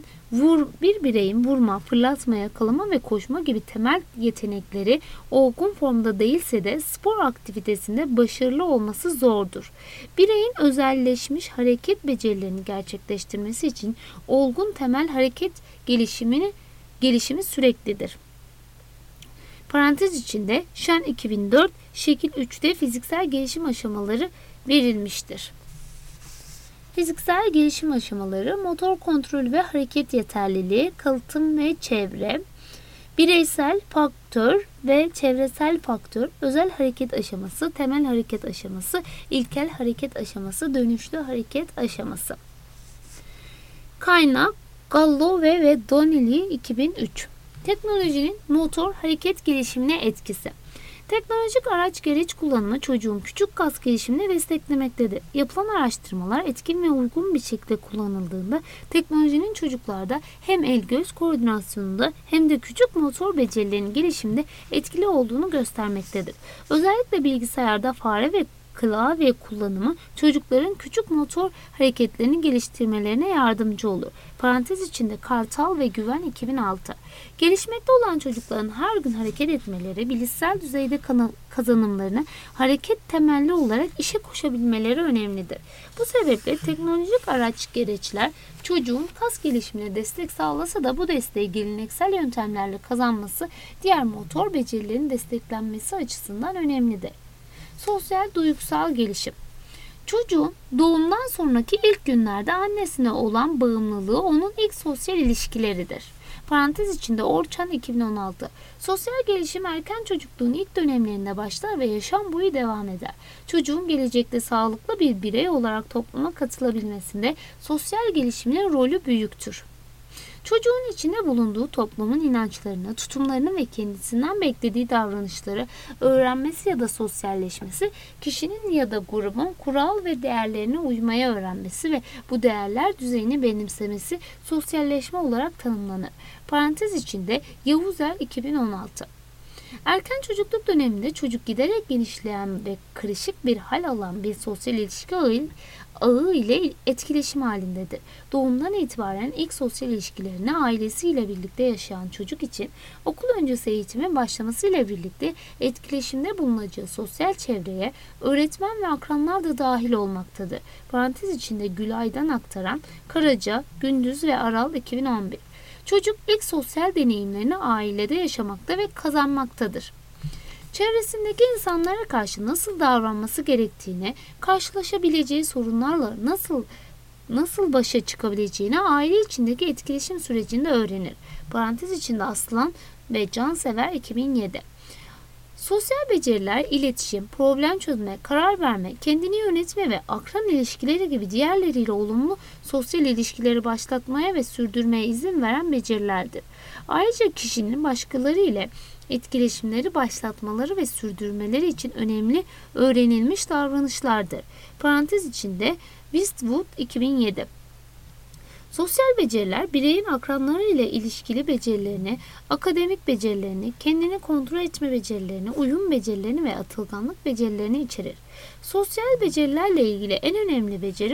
bireyin vurma, fırlatma, yakalama ve koşma gibi temel yetenekleri olgun formda değilse de spor aktivitesinde başarılı olması zordur. Bireyin özelleşmiş hareket becerilerini gerçekleştirmesi için olgun temel hareket gelişimi süreklidir. Parantez içinde Shen 2004 şekil 3'te fiziksel gelişim aşamaları verilmiştir. Fiziksel gelişim aşamaları, motor kontrolü ve hareket yeterliliği, kalıtım ve çevre, bireysel faktör ve çevresel faktör, özel hareket aşaması, temel hareket aşaması, ilkel hareket aşaması, dönüşlü hareket aşaması. Kaynak Galloway ve Donnelly 2003. Teknolojinin motor hareket gelişimine etkisi. Teknolojik araç gereç kullanımı çocuğun küçük kas gelişimini desteklemektedir. Yapılan araştırmalar etkin ve uygun bir şekilde kullanıldığında teknolojinin çocuklarda hem el-göz koordinasyonunda hem de küçük motor becerilerinin gelişiminde etkili olduğunu göstermektedir. Özellikle bilgisayarda fare ve klavye kullanımı çocukların küçük motor hareketlerini geliştirmelerine yardımcı olur. Parantez içinde Kartal ve Güven 2006. Gelişmekte olan çocukların her gün hareket etmeleri, bilişsel düzeyde kazanımlarını hareket temelli olarak işe koşabilmeleri önemlidir. Bu sebeple teknolojik araç gereçler çocuğun kas gelişimine destek sağlasa da bu desteği geleneksel yöntemlerle kazanması diğer motor becerilerin desteklenmesi açısından önemlidir. Sosyal duygusal gelişim. Çocuğun doğumdan sonraki ilk günlerde annesine olan bağımlılığı onun ilk sosyal ilişkileridir. Parantez içinde Orçan 2016. Sosyal gelişim erken çocukluğun ilk dönemlerinde başlar ve yaşam boyu devam eder. Çocuğun gelecekte sağlıklı bir birey olarak topluma katılabilmesinde sosyal gelişimin rolü büyüktür. Çocuğun içinde bulunduğu toplumun inançlarını, tutumlarını ve kendisinden beklediği davranışları öğrenmesi ya da sosyalleşmesi, kişinin ya da grubun kural ve değerlerine uymaya öğrenmesi ve bu değerler düzeyini benimsemesi sosyalleşme olarak tanımlanır. Parantez içinde Yavuzer 2016. Erken çocukluk döneminde çocuk giderek genişleyen ve karışık bir hal alan bir sosyal ilişki ağı ile etkileşim halindedir. Doğumdan itibaren ilk sosyal ilişkilerini ailesiyle birlikte yaşayan çocuk için okul öncesi eğitimin başlamasıyla birlikte etkileşimde bulunacağı sosyal çevreye öğretmen ve akranlar da dahil olmaktadır. Parantez içinde Gülay'dan aktaran Karaca, Gündüz ve Aral 2011. Çocuk ilk sosyal deneyimlerini ailede yaşamakta ve kazanmaktadır. Çevresindeki insanlara karşı nasıl davranması gerektiğini, karşılaşabileceği sorunlarla nasıl başa çıkabileceğini aile içindeki etkileşim sürecinde öğrenir. Parantez içinde Aslan ve Cansever 2007. Sosyal beceriler iletişim, problem çözme, karar verme, kendini yönetme ve akran ilişkileri gibi diğerleriyle olumlu sosyal ilişkileri başlatmaya ve sürdürmeye izin veren becerilerdir. Ayrıca kişinin başkaları ile etkileşimleri başlatmaları ve sürdürmeleri için önemli öğrenilmiş davranışlardır. Parantez içinde Westwood 2007. Sosyal beceriler bireyin akranları ile ilişkili becerilerini, akademik becerilerini, kendini kontrol etme becerilerini, uyum becerilerini ve atılganlık becerilerini içerir. Sosyal becerilerle ilgili en önemli beceri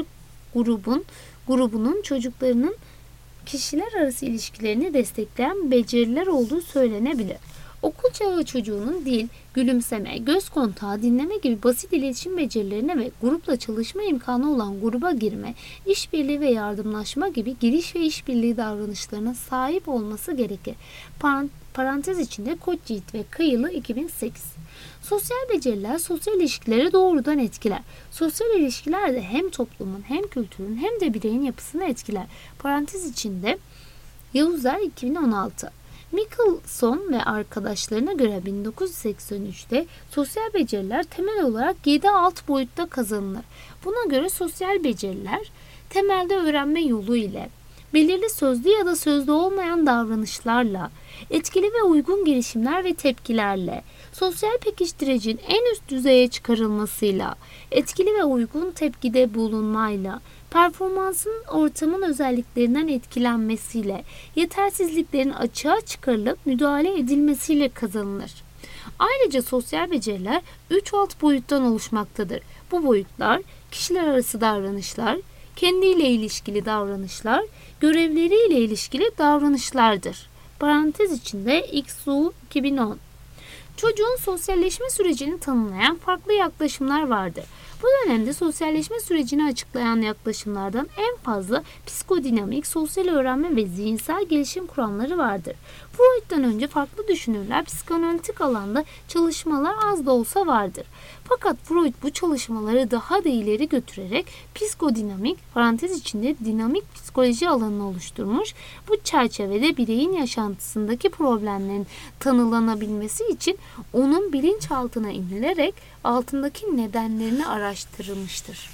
grubunun çocuklarının kişiler arası ilişkilerini destekleyen beceriler olduğu söylenebilir. Okul çağı çocuğunun dil, gülümseme, göz kontağı, dinleme gibi basit iletişim becerilerine ve grupla çalışma imkanı olan gruba girme, işbirliği ve yardımlaşma gibi giriş ve işbirliği davranışlarına sahip olması gerekir. Parantez içinde Koçyiğit ve Kıyılı 2008. Sosyal beceriler sosyal ilişkileri doğrudan etkiler. Sosyal ilişkiler de hem toplumun hem kültürün hem de bireyin yapısını etkiler. Parantez içinde Yavuzlar 2016. Michelson ve arkadaşlarına göre 1983'te sosyal beceriler temel olarak 7 alt boyutta kazanılır. Buna göre sosyal beceriler temelde öğrenme yolu ile, belirli sözlü ya da sözlü olmayan davranışlarla, etkili ve uygun girişimler ve tepkilerle, sosyal pekiştiricinin en üst düzeye çıkarılmasıyla, etkili ve uygun tepkide bulunmayla, performansın ortamın özelliklerinden etkilenmesiyle, yetersizliklerin açığa çıkarılıp müdahale edilmesiyle kazanılır. Ayrıca sosyal beceriler 3 alt boyuttan oluşmaktadır. Bu boyutlar kişiler arası davranışlar, kendiyle ilişkili davranışlar, görevleriyle ilişkili davranışlardır. Parantez içinde XU 2010. Çocuğun sosyalleşme sürecini tanımlayan farklı yaklaşımlar vardır. Bu dönemde sosyalleşme sürecini açıklayan yaklaşımlardan en fazla psikodinamik, sosyal öğrenme ve zihinsel gelişim kuramları vardır. Freud'dan önce farklı düşünürler psikanalitik alanda çalışmalar az da olsa vardır. Fakat Freud bu çalışmaları daha da ileri götürerek psikodinamik, parantez içinde dinamik psikoloji alanını oluşturmuş. Bu çerçevede bireyin yaşantısındaki problemlerin tanılanabilmesi için onun bilinçaltına inilerek altındaki nedenlerini araştırılmıştır.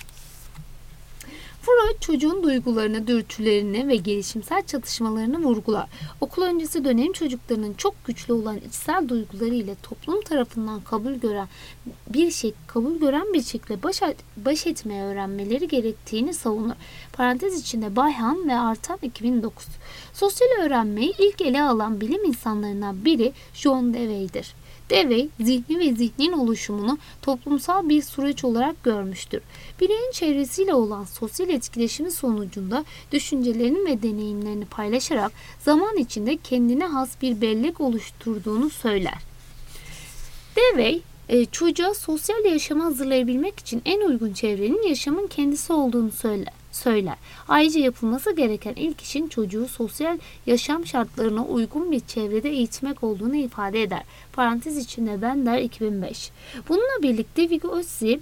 Freud çocuğun duygularını, dürtülerini ve gelişimsel çatışmalarını vurgular. Okul öncesi dönem çocuklarının çok güçlü olan içsel duyguları ile toplum tarafından kabul gören bir şekilde baş etmeye öğrenmeleri gerektiğini savunur. Parantez içinde Bayhan ve Artan 2009. Sosyal öğrenmeyi ilk ele alan bilim insanlarından biri John Dewey'dir. Dewey, zihni ve zihnin oluşumunu toplumsal bir süreç olarak görmüştür. Bireyin çevresiyle olan sosyal etkileşimi sonucunda düşüncelerini ve deneyimlerini paylaşarak zaman içinde kendine has bir bellek oluşturduğunu söyler. Dewey, çocuğa sosyal yaşama hazırlayabilmek için en uygun çevrenin yaşamın kendisi olduğunu söyler. Ayrıca yapılması gereken ilk işin çocuğu sosyal yaşam şartlarına uygun bir çevrede eğitmek olduğunu ifade eder. Parantez içinde Bender 2005. Bununla birlikte Vygotsky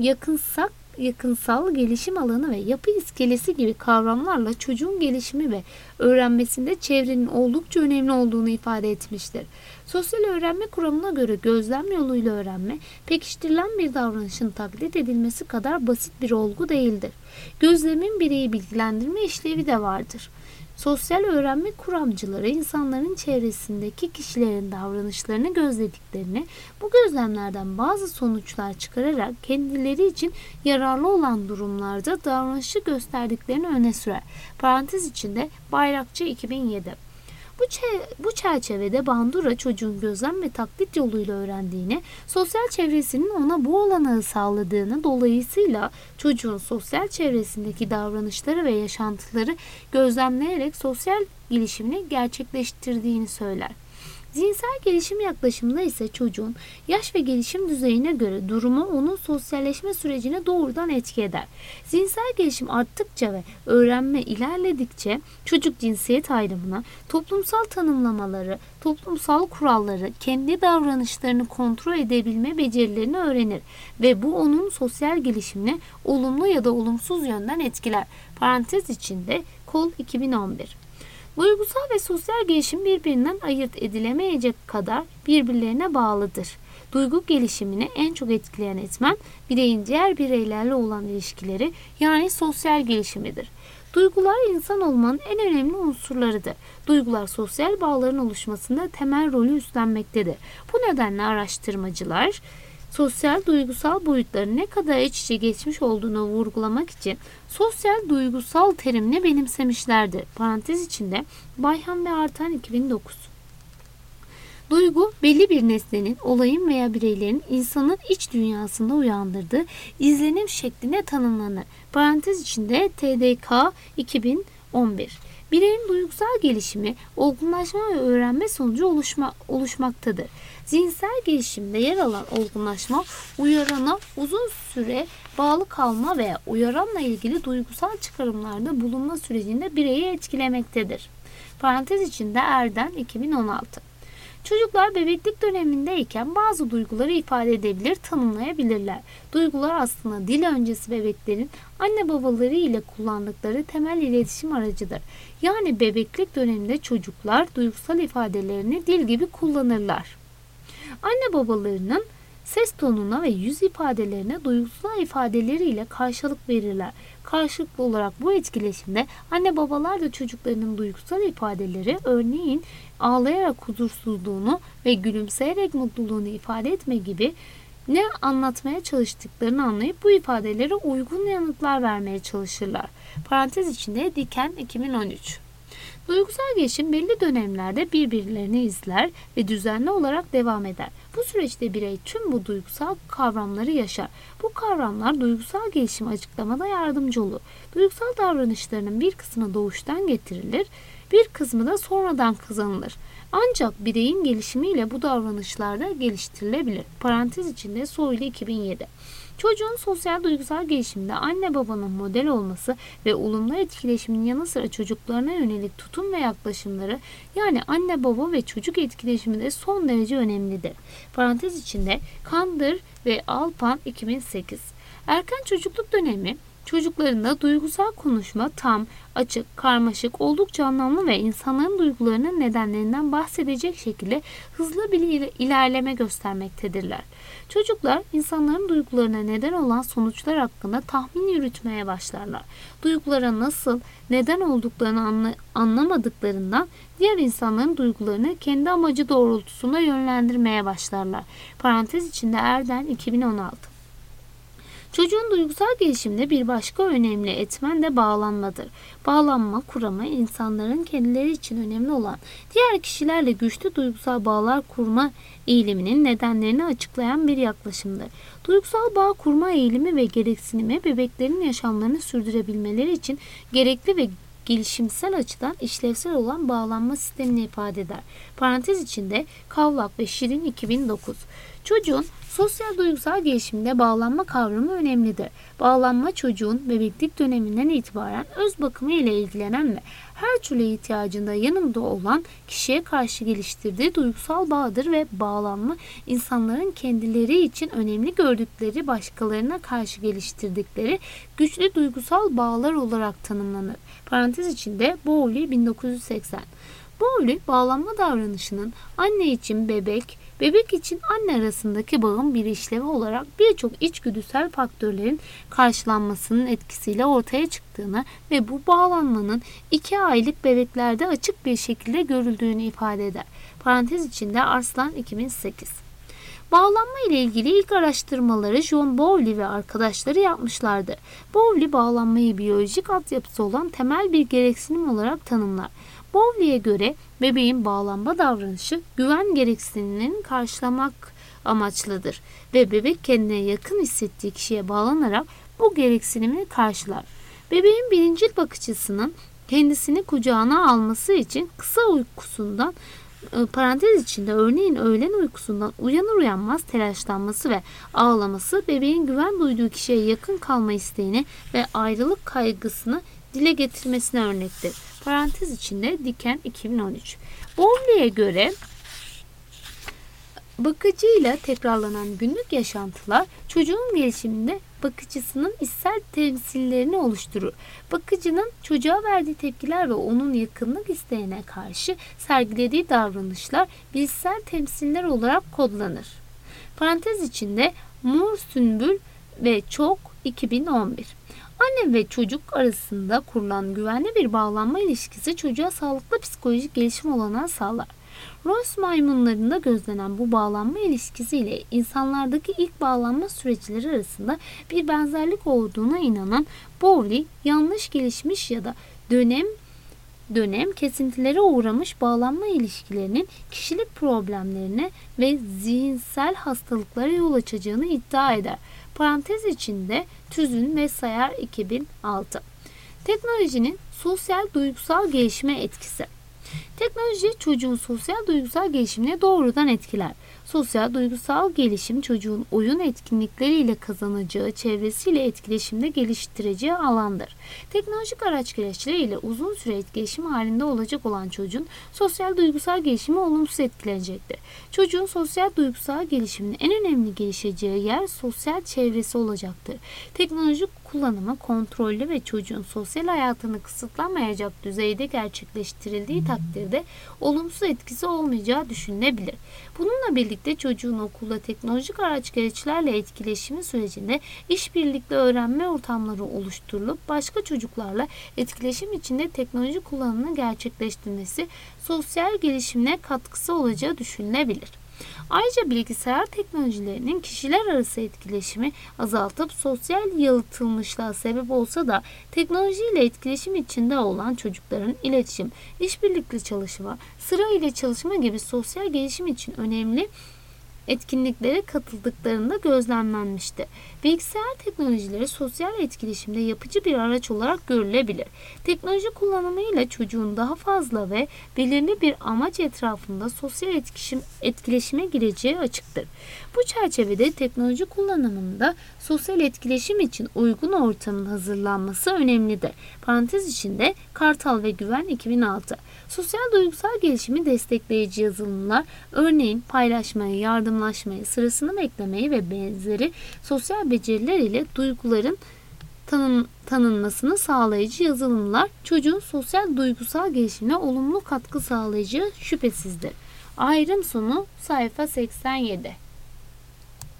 yakınsal gelişim alanı ve yapı iskelesi gibi kavramlarla çocuğun gelişimi ve öğrenmesinde çevrenin oldukça önemli olduğunu ifade etmiştir. Sosyal öğrenme kuramına göre gözlem yoluyla öğrenme, pekiştirilen bir davranışın taklit edilmesi kadar basit bir olgu değildir. Gözlemin bireyi bilgilendirme işlevi de vardır. Sosyal öğrenme kuramcıları insanların çevresindeki kişilerin davranışlarını gözlediklerini, bu gözlemlerden bazı sonuçlar çıkararak kendileri için yararlı olan durumlarda davranışı gösterdiklerini öne sürer. Parantez içinde Bayrakçı 2007. Bu çerçevede Bandura çocuğun gözlem ve taklit yoluyla öğrendiğini, sosyal çevresinin ona bu olanağı sağladığını, dolayısıyla çocuğun sosyal çevresindeki davranışları ve yaşantıları gözlemleyerek sosyal gelişimini gerçekleştirdiğini söyler. Zihinsel gelişim yaklaşımında ise çocuğun yaş ve gelişim düzeyine göre durumu onun sosyalleşme sürecine doğrudan etki eder. Zihinsel gelişim arttıkça ve öğrenme ilerledikçe çocuk cinsiyet ayrımına, toplumsal tanımlamaları, toplumsal kuralları, kendi davranışlarını kontrol edebilme becerilerini öğrenir ve bu onun sosyal gelişimini olumlu ya da olumsuz yönden etkiler. Parantez içinde Kol 2011. Duygusal ve sosyal gelişim birbirinden ayırt edilemeyecek kadar birbirlerine bağlıdır. Duygu gelişimini en çok etkileyen etmen bireyin diğer bireylerle olan ilişkileri, yani sosyal gelişimidir. Duygular insan olmanın en önemli unsurlarıdır. Duygular sosyal bağların oluşmasında temel rolü üstlenmektedir. Bu nedenle araştırmacılar sosyal duygusal boyutların ne kadar iç içe geçmiş olduğunu vurgulamak için sosyal duygusal terimini benimsemişlerdir. Parantez içinde Bayhan ve Artan 2009. Duygu, belli bir nesnenin, olayın veya bireylerin insanın iç dünyasında uyandırdığı izlenim şekline tanımlanır. Parantez içinde TDK 2011. Bireyin duygusal gelişimi, olgunlaşma ve öğrenme sonucu oluşmaktadır. Zihinsel gelişimde yer alan olgunlaşma, uyarana uzun süre bağlı kalma veya uyaranla ilgili duygusal çıkarımlarda bulunma sürecinde bireyi etkilemektedir. Parantez içinde Erden 2016. Çocuklar bebeklik dönemindeyken bazı duyguları ifade edebilir, tanımlayabilirler. Duygular aslında dil öncesi bebeklerin anne babaları ile kullandıkları temel iletişim aracıdır. Yani bebeklik döneminde çocuklar duygusal ifadelerini dil gibi kullanırlar. Anne babalarının ses tonuna ve yüz ifadelerine duygusal ifadeleriyle karşılık verirler. Karşılıklı olarak bu etkileşimde anne babalar da çocuklarının duygusal ifadeleri, örneğin ağlayarak huzursuzluğunu ve gülümseyerek mutluluğunu ifade etme gibi ne anlatmaya çalıştıklarını anlayıp bu ifadelere uygun yanıtlar vermeye çalışırlar. Parantez içinde Diken 2013. Duygusal gelişim belli dönemlerde birbirlerini izler ve düzenli olarak devam eder. Bu süreçte birey tüm bu duygusal kavramları yaşar. Bu kavramlar duygusal gelişimi açıklamada yardımcı olur. Duygusal davranışlarının bir kısmı doğuştan getirilir, bir kısmı da sonradan kazanılır. Ancak bireyin gelişimiyle bu davranışlar da geliştirilebilir. Parantez içinde Soylu 2007. Çocuğun sosyal duygusal gelişiminde anne babanın model olması ve olumlu etkileşimin yanı sıra çocuklarına yönelik tutum ve yaklaşımları, yani anne baba ve çocuk etkileşimi de son derece önemlidir. Parantez içinde Kandır ve Alpan 2008. Erken çocukluk dönemi çocuklarında duygusal konuşma tam, açık, karmaşık, oldukça anlamlı ve insanların duygularının nedenlerinden bahsedecek şekilde hızlı bir ilerleme göstermektedirler. Çocuklar insanların duygularına neden olan sonuçlar hakkında tahmin yürütmeye başlarlar. Duygulara nasıl, neden olduklarını anlamadıklarından diğer insanların duygularını kendi amacı doğrultusunda yönlendirmeye başlarlar. Parantez içinde Erden 2016. Çocuğun duygusal gelişiminde bir başka önemli etmen de bağlanmadır. Bağlanma kuramı insanların kendileri için önemli olan diğer kişilerle güçlü duygusal bağlar kurma eğiliminin nedenlerini açıklayan bir yaklaşımdır. Duygusal bağ kurma eğilimi ve gereksinimi bebeklerin yaşamlarını sürdürebilmeleri için gerekli ve gelişimsel açıdan işlevsel olan bağlanma sistemini ifade eder. Parantez içinde Kavlak ve Şirin 2009. Çocuğun sosyal duygusal gelişiminde bağlanma kavramı önemlidir. Bağlanma çocuğun bebeklik döneminden itibaren öz bakımı ile ilgilenen ve her türlü ihtiyacında yanında olan kişiye karşı geliştirdiği duygusal bağdır ve bağlanma insanların kendileri için önemli gördükleri başkalarına karşı geliştirdikleri güçlü duygusal bağlar olarak tanımlanır. Parantez içinde Bowley 1980. Bowley, bağlanma davranışının anne için bebek için anne arasındaki bağın bir işlevi olarak birçok içgüdüsel faktörlerin karşılanmasının etkisiyle ortaya çıktığını ve bu bağlanmanın 2 aylık bebeklerde açık bir şekilde görüldüğünü ifade eder. Parantez içinde Arslan 2008. Bağlanma ile ilgili ilk araştırmaları John Bowley ve arkadaşları yapmışlardı. Bowley, bağlanmayı biyolojik altyapısı olan temel bir gereksinim olarak tanımlar. Bowley'e göre bebeğin bağlanma davranışı güven gereksinimlerini karşılamak amaçlıdır ve bebek kendine yakın hissettiği kişiye bağlanarak bu gereksinimi karşılar. Bebeğin birincil bakıcısının kendisini kucağına alması için kısa uykusundan, parantez içinde örneğin öğlen uykusundan uyanır uyanmaz telaşlanması ve ağlaması bebeğin güven duyduğu kişiye yakın kalma isteğini ve ayrılık kaygısını dile getirmesine örnektir. Parantez içinde Diken 2013. Bowley'e göre bakıcıyla tekrarlanan günlük yaşantılar çocuğun gelişiminde bakıcısının içsel temsillerini oluşturur. Bakıcının çocuğa verdiği tepkiler ve onun yakınlık isteğine karşı sergilediği davranışlar bilişsel temsiller olarak kodlanır. Parantez içinde Mor Sümbül ve Çok 2011. Anne ve çocuk arasında kurulan güvenli bir bağlanma ilişkisi çocuğa sağlıklı psikolojik gelişim olanağı sağlar. Ross maymunlarında gözlenen bu bağlanma ilişkisiyle insanlardaki ilk bağlanma süreçleri arasında bir benzerlik olduğuna inanan Bowley, yanlış gelişmiş ya da dönem kesintilere uğramış bağlanma ilişkilerinin kişilik problemlerine ve zihinsel hastalıklara yol açacağını iddia eder. Parantez içinde Tüzün ve Sayar 2006. Teknolojinin sosyal duygusal gelişime etkisi. Teknoloji çocuğun sosyal duygusal gelişimine doğrudan etkiler. Sosyal duygusal gelişim çocuğun oyun etkinlikleriyle kazanacağı, çevresiyle etkileşimde geliştireceği alandır. Teknolojik araç gereçleriyle uzun süre etkileşim halinde olacak olan çocuğun sosyal duygusal gelişimi olumsuz etkilenecektir. Çocuğun sosyal duygusal gelişiminin en önemli gelişeceği yer sosyal çevresi olacaktır. Teknolojik kullanımı kontrollü ve çocuğun sosyal hayatını kısıtlamayacak düzeyde gerçekleştirildiği takdirde olumsuz etkisi olmayacağı düşünülebilir. Bununla birlikte çocuğun okulda teknolojik araç gereçlerle etkileşimi sürecinde işbirlikli öğrenme ortamları oluşturulup başka çocuklarla etkileşim içinde teknoloji kullanımını gerçekleştirmesi sosyal gelişimine katkısı olacağı düşünülebilir. Ayrıca bilgisayar teknolojilerinin kişiler arası etkileşimi azaltıp sosyal yalıtılmışlığa sebep olsa da teknolojiyle etkileşim içinde olan çocukların iletişim, işbirlikli çalışma, sıra ile çalışma gibi sosyal gelişim için önemli etkinliklere katıldıklarında gözlemlenmişti. Bilgisayar teknolojileri sosyal etkileşimde yapıcı bir araç olarak görülebilir. Teknoloji kullanımıyla çocuğun daha fazla ve belirli bir amaç etrafında sosyal etkileşime gireceği açıktır. Bu çerçevede teknoloji kullanımında sosyal etkileşim için uygun ortamın hazırlanması önemlidir. Parantez içinde Kartal ve Güven 2006. Sosyal duygusal gelişimi destekleyici yazılımlar, örneğin paylaşmayı, yardımlaşmayı, sırasını beklemeyi ve benzeri sosyal beceriler ile duyguların tanınmasını sağlayıcı yazılımlar çocuğun sosyal duygusal gelişimine olumlu katkı sağlayacağı şüphesizdir. Ayrım sonu sayfa 87.